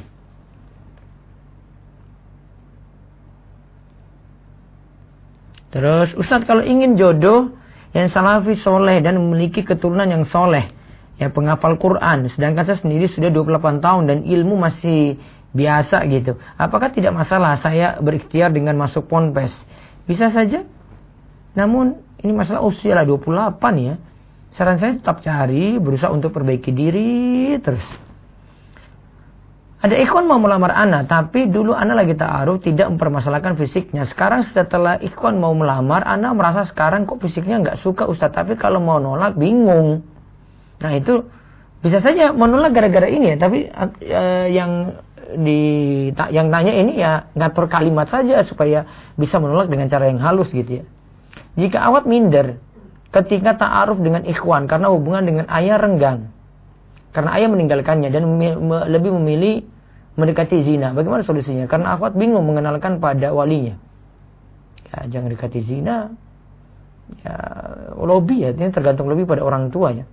Terus Ustaz, kalau ingin jodoh yang salafi soleh dan memiliki keturunan yang soleh, ya penghafal Quran, sedangkan saya sendiri sudah 28 tahun dan ilmu masih biasa gitu, apakah tidak masalah saya berikhtiar dengan masuk ponpes? Bisa saja, namun ini masalah usia lah 28 ya. Saran saya tetap cari, berusaha untuk perbaiki diri terus. Ada ikhwan mau melamar ana, tapi dulu ana lagi ta'aruf, tidak mempermasalahkan fisiknya. Sekarang setelah ikhwan mau melamar, ana merasa sekarang kok fisiknya nggak suka Ustaz, tapi kalau mau nolak bingung. Nah itu bisa saja menolak gara-gara ini ya, tapi yang tanya ini ya ngatur kalimat saja supaya bisa menolak dengan cara yang halus gitu ya. Jika awat minder ketika ta'aruf dengan ikhwan karena hubungan dengan ayah renggang, karena ayah meninggalkannya dan lebih memilih mendekati zina, bagaimana solusinya? Karena akhwat bingung mengenalkan pada walinya. Ya jangan dekati zina. Ya lobby ya, ini tergantung lebih pada orang tuanya.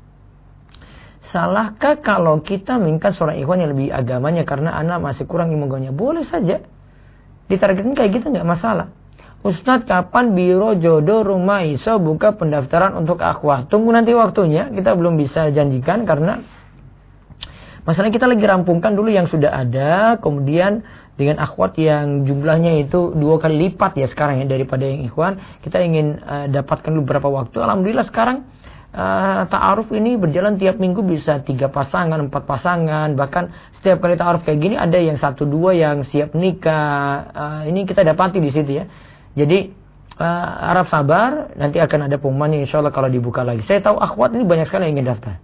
Salahkah kalau kita menginginkan seorang ikhwan yang lebih agamanya karena anak masih kurang ilmunya? Boleh saja. Ditargetkan kayak gitu nggak masalah. Ustadz, kapan Biro Jodoh Rumah Isa buka pendaftaran untuk akhwat? Tunggu nanti waktunya, kita belum bisa janjikan karena masalahnya kita lagi rampungkan dulu yang sudah ada, kemudian dengan akhwat yang jumlahnya itu 2 kali lipat ya sekarang ya daripada yang ikhwan, kita ingin dapatkan beberapa waktu. Alhamdulillah sekarang ta'aruf ini berjalan tiap minggu bisa 3 pasangan, 4 pasangan, bahkan setiap kali ta'aruf kayak gini ada yang 1-2 yang siap nikah. Ini kita dapati di situ ya. Jadi harap sabar, nanti akan ada pengumumannya insyaallah kalau dibuka lagi. Saya tahu akhwat ini banyak sekali yang ingin daftar.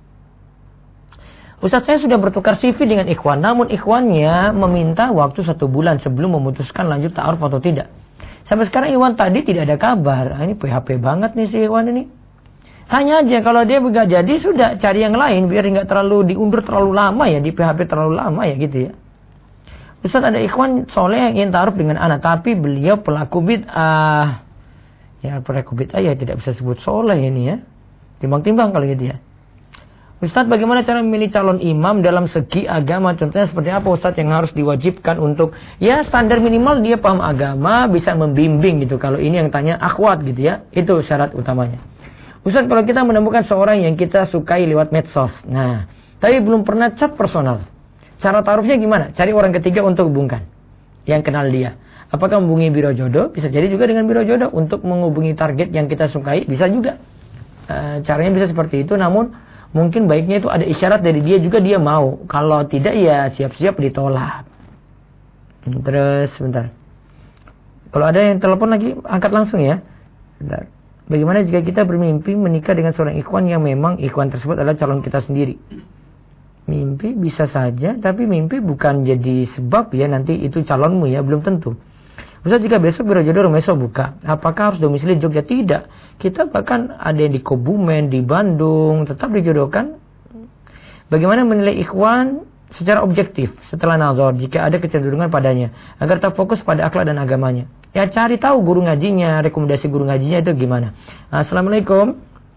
Ustaz, saya sudah bertukar CV dengan ikhwan, namun ikhwannya meminta waktu 1 bulan sebelum memutuskan lanjut ta'aruf atau tidak. Sampai sekarang ikhwan tadi tidak ada kabar. Ini PHP banget nih si ikhwan ini. Tanya aja, kalau dia nggak jadi sudah cari yang lain biar nggak terlalu diundur terlalu lama ya, di PHP terlalu lama ya gitu ya. Ustaz, ada ikhwan soleh yang ingin ta'aruf dengan anak, tapi beliau pelaku bid'ah. Ya pelaku bid'ah ya tidak bisa sebut soleh ini ya. Timbang-timbang kalau gitu ya. Ustaz, bagaimana cara memilih calon imam dalam segi agama? Contohnya seperti apa Ustaz yang harus diwajibkan untuk ya standar minimal dia paham agama, bisa membimbing gitu. Kalau ini yang tanya akhwat gitu ya, itu syarat utamanya. Ustaz, kalau kita menemukan seorang yang kita sukai lewat medsos, nah, tapi belum pernah chat personal, cara ta'arufnya gimana? Cari orang ketiga untuk hubungkan, yang kenal dia. Apakah menghubungi Biro Jodoh? Bisa jadi juga dengan Biro Jodoh untuk menghubungi target yang kita sukai, bisa juga. Caranya bisa seperti itu, namun mungkin baiknya itu ada isyarat dari dia juga dia mau. Kalau tidak ya siap-siap ditolak. Terus sebentar. Kalau ada yang telepon lagi, angkat langsung ya. Bentar. Bagaimana jika kita bermimpi menikah dengan seorang ikhwan yang memang ikhwan tersebut adalah calon kita sendiri? Mimpi bisa saja, tapi mimpi bukan jadi sebab ya nanti itu calonmu ya, belum tentu. Ustaz, jika besok Biro Jodoh Rumah Isa buka, apakah harus domisili Jogja? Tidak. Kita bahkan ada yang di Kebumen, di Bandung, tetap dijodohkan. Bagaimana menilai ikhwan secara objektif setelah nazar jika ada kecenderungan padanya, agar tetap fokus pada akhlak dan agamanya? Ya cari tahu guru ngajinya, rekomendasi guru ngajinya itu gimana. Assalamualaikum.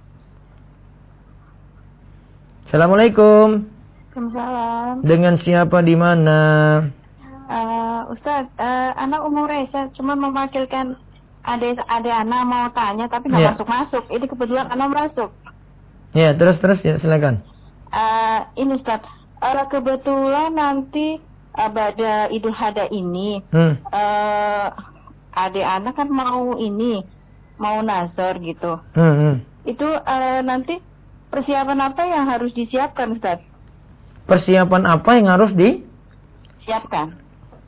Assalamualaikum. Waalaikumsalam. Dengan siapa di mana? Ustaz, anak umur saya cuma mewakilkan adik anak mau tanya tapi nggak masuk. Ini kebetulan anak masuk. Ya, terus ya silakan. Ini Ustaz, kebetulan nanti pada Idul Adha ini adik anak kan mau ini mau nazar gitu. Itu nanti persiapan apa yang harus disiapkan, Ustaz? Persiapan apa yang harus disiapkan?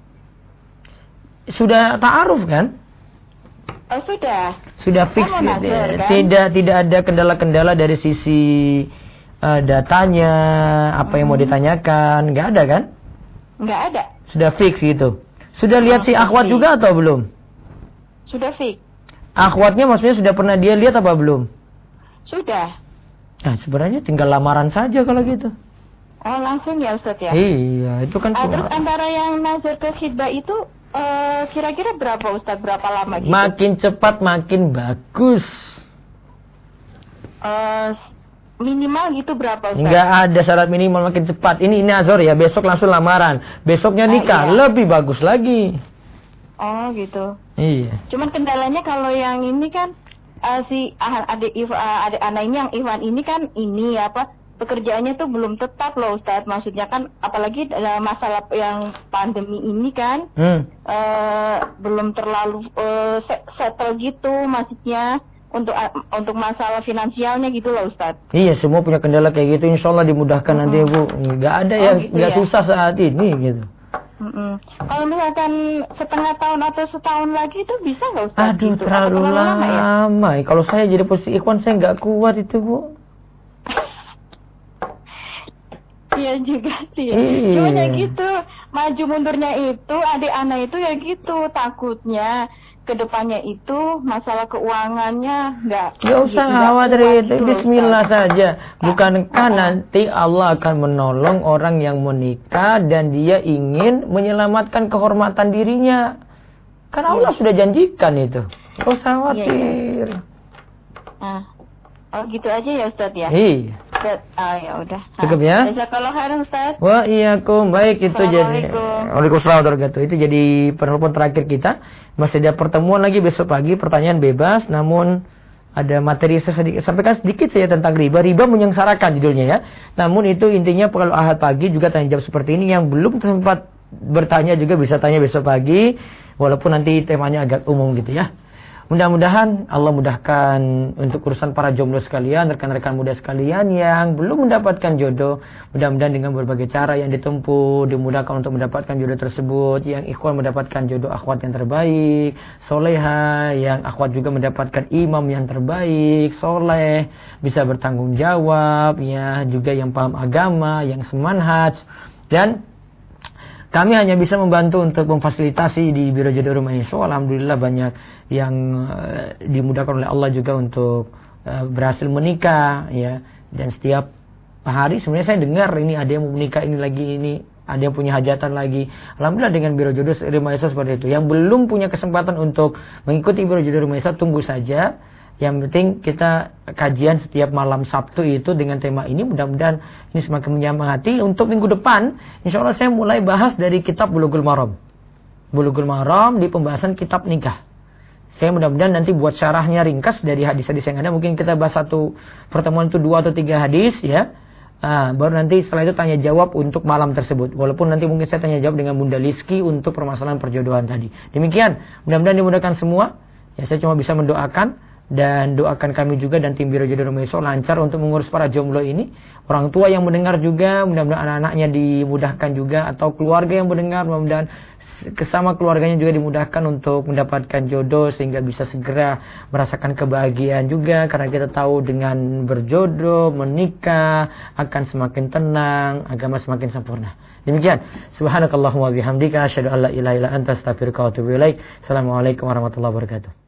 Sudah ta'aruf kan? Oh, sudah. Sudah fix kan? Tidak ada kendala-kendala dari sisi datanya, apa yang mau ditanyakan, nggak ada kan? Nggak ada. Sudah fix gitu. Sudah lihat si akhwat juga atau belum? Sudah fix. Akhwatnya maksudnya sudah pernah dia lihat apa belum? Sudah. Nah, sebenarnya tinggal lamaran saja kalau gitu. Oh, langsung ya Ustaz ya? Iya, itu kan terus antara yang nazar ke khidbah itu kira-kira berapa Ustaz? Berapa lama gitu? Makin cepat makin bagus. Minimal gitu berapa Ustaz? Enggak ada syarat minimal, makin cepat. Ini nazar ya, besok langsung lamaran. Besoknya nikah, iya. Lebih bagus lagi. Oh gitu. Iya. Cuman kendalanya kalau yang ini kan si adik anak ini yang Iwan ini kan ini pekerjaannya tuh belum tetap loh Ustaz. Maksudnya kan apalagi masalah yang pandemi ini kan belum terlalu settle gitu maksudnya untuk masalah finansialnya gitu loh Ustaz. Iya, semua punya kendala kayak gitu. Insya Allah dimudahkan nanti Bu. Nggak ada yang nggak gitu susah saat ini gitu. Kalau misalkan setengah tahun atau setahun lagi itu bisa nggak Ustaz? Aduh, gitu? terlalu lama ya? Kalau saya jadi posisi ikhwan saya nggak kuat itu Bu. Iya juga sih. Iya. Cuma ya gitu, maju mundurnya itu adik anak itu ya gitu, takutnya kedepannya itu masalah keuangannya nggak usah khawatir itu, bismillah saja. Bukankah nanti Allah akan menolong orang yang menikah dan dia ingin menyelamatkan kehormatan dirinya? Kan Allah sudah janjikan itu. Gak usah khawatir. Oh gitu aja ya Ustaz ya? Iya. Ya udah. Cukup ya? Jazakallahu khairan Ustaz. Wah, iyakum. Baik, itu jadi. Waalaikumsalam warahmatullahi wabarakatuh. Itu jadi penelpon terakhir kita. Masih ada pertemuan lagi besok pagi, pertanyaan bebas, namun ada materi sedikit, sampaikan sedikit saya tentang riba. Riba menyengsarakan judulnya ya. Namun itu intinya kalau ahad pagi juga tanya jawab seperti ini. Yang belum sempat bertanya juga bisa tanya besok pagi, walaupun nanti temanya agak umum gitu ya. Mudah-mudahan Allah mudahkan untuk urusan para jomblo sekalian, rekan-rekan muda sekalian yang belum mendapatkan jodoh. Mudah-mudahan dengan berbagai cara yang ditempuh, dimudahkan untuk mendapatkan jodoh tersebut. Yang ikhwan mendapatkan jodoh akhwat yang terbaik, soleha, yang akhwat juga mendapatkan imam yang terbaik, soleh, bisa bertanggung jawab, ya, juga yang paham agama, yang semanhaj. Dan kami hanya bisa membantu untuk memfasilitasi di Biro Jodoh Rumah Iso. Alhamdulillah banyak yang dimudahkan oleh Allah juga untuk berhasil menikah ya. Dan setiap hari sebenarnya saya dengar ini ada yang mau menikah, ini lagi, ini ada yang punya hajatan lagi. Alhamdulillah dengan Biro Jodoh Rumah Iso seperti itu. Yang belum punya kesempatan untuk mengikuti Biro Jodoh Rumah Iso, tunggu saja. Yang penting kita kajian setiap malam Sabtu itu dengan tema ini. Mudah-mudahan ini semakin menyemangati. Untuk minggu depan, insya Allah saya mulai bahas dari kitab Bulughul Maram. Bulughul Maram di pembahasan kitab nikah. Saya mudah-mudahan nanti buat syarahnya ringkas dari hadis-hadis yang ada. Mungkin kita bahas satu pertemuan itu 2 atau 3 hadis ya. Baru nanti setelah itu tanya jawab untuk malam tersebut. Walaupun nanti mungkin saya tanya jawab dengan Bunda Liski untuk permasalahan perjodohan tadi. Demikian, mudah-mudahan dimudahkan semua. Ya, saya cuma bisa mendoakan. Dan doakan kami juga dan tim Biro Jodoh Rumah Iso lancar untuk mengurus para jomblo ini. Orang tua yang mendengar juga, mudah-mudahan anak-anaknya dimudahkan juga. Atau keluarga yang mendengar, mudah-mudahan kesama keluarganya juga dimudahkan untuk mendapatkan jodoh. Sehingga bisa segera merasakan kebahagiaan juga. Karena kita tahu dengan berjodoh, menikah, akan semakin tenang, agama semakin sempurna. Demikian. Subhanakallahumma bihamdika asyhadu an la ilaha illa anta astaghfiruka wa atubu ilaik. Assalamualaikum warahmatullahi wabarakatuh.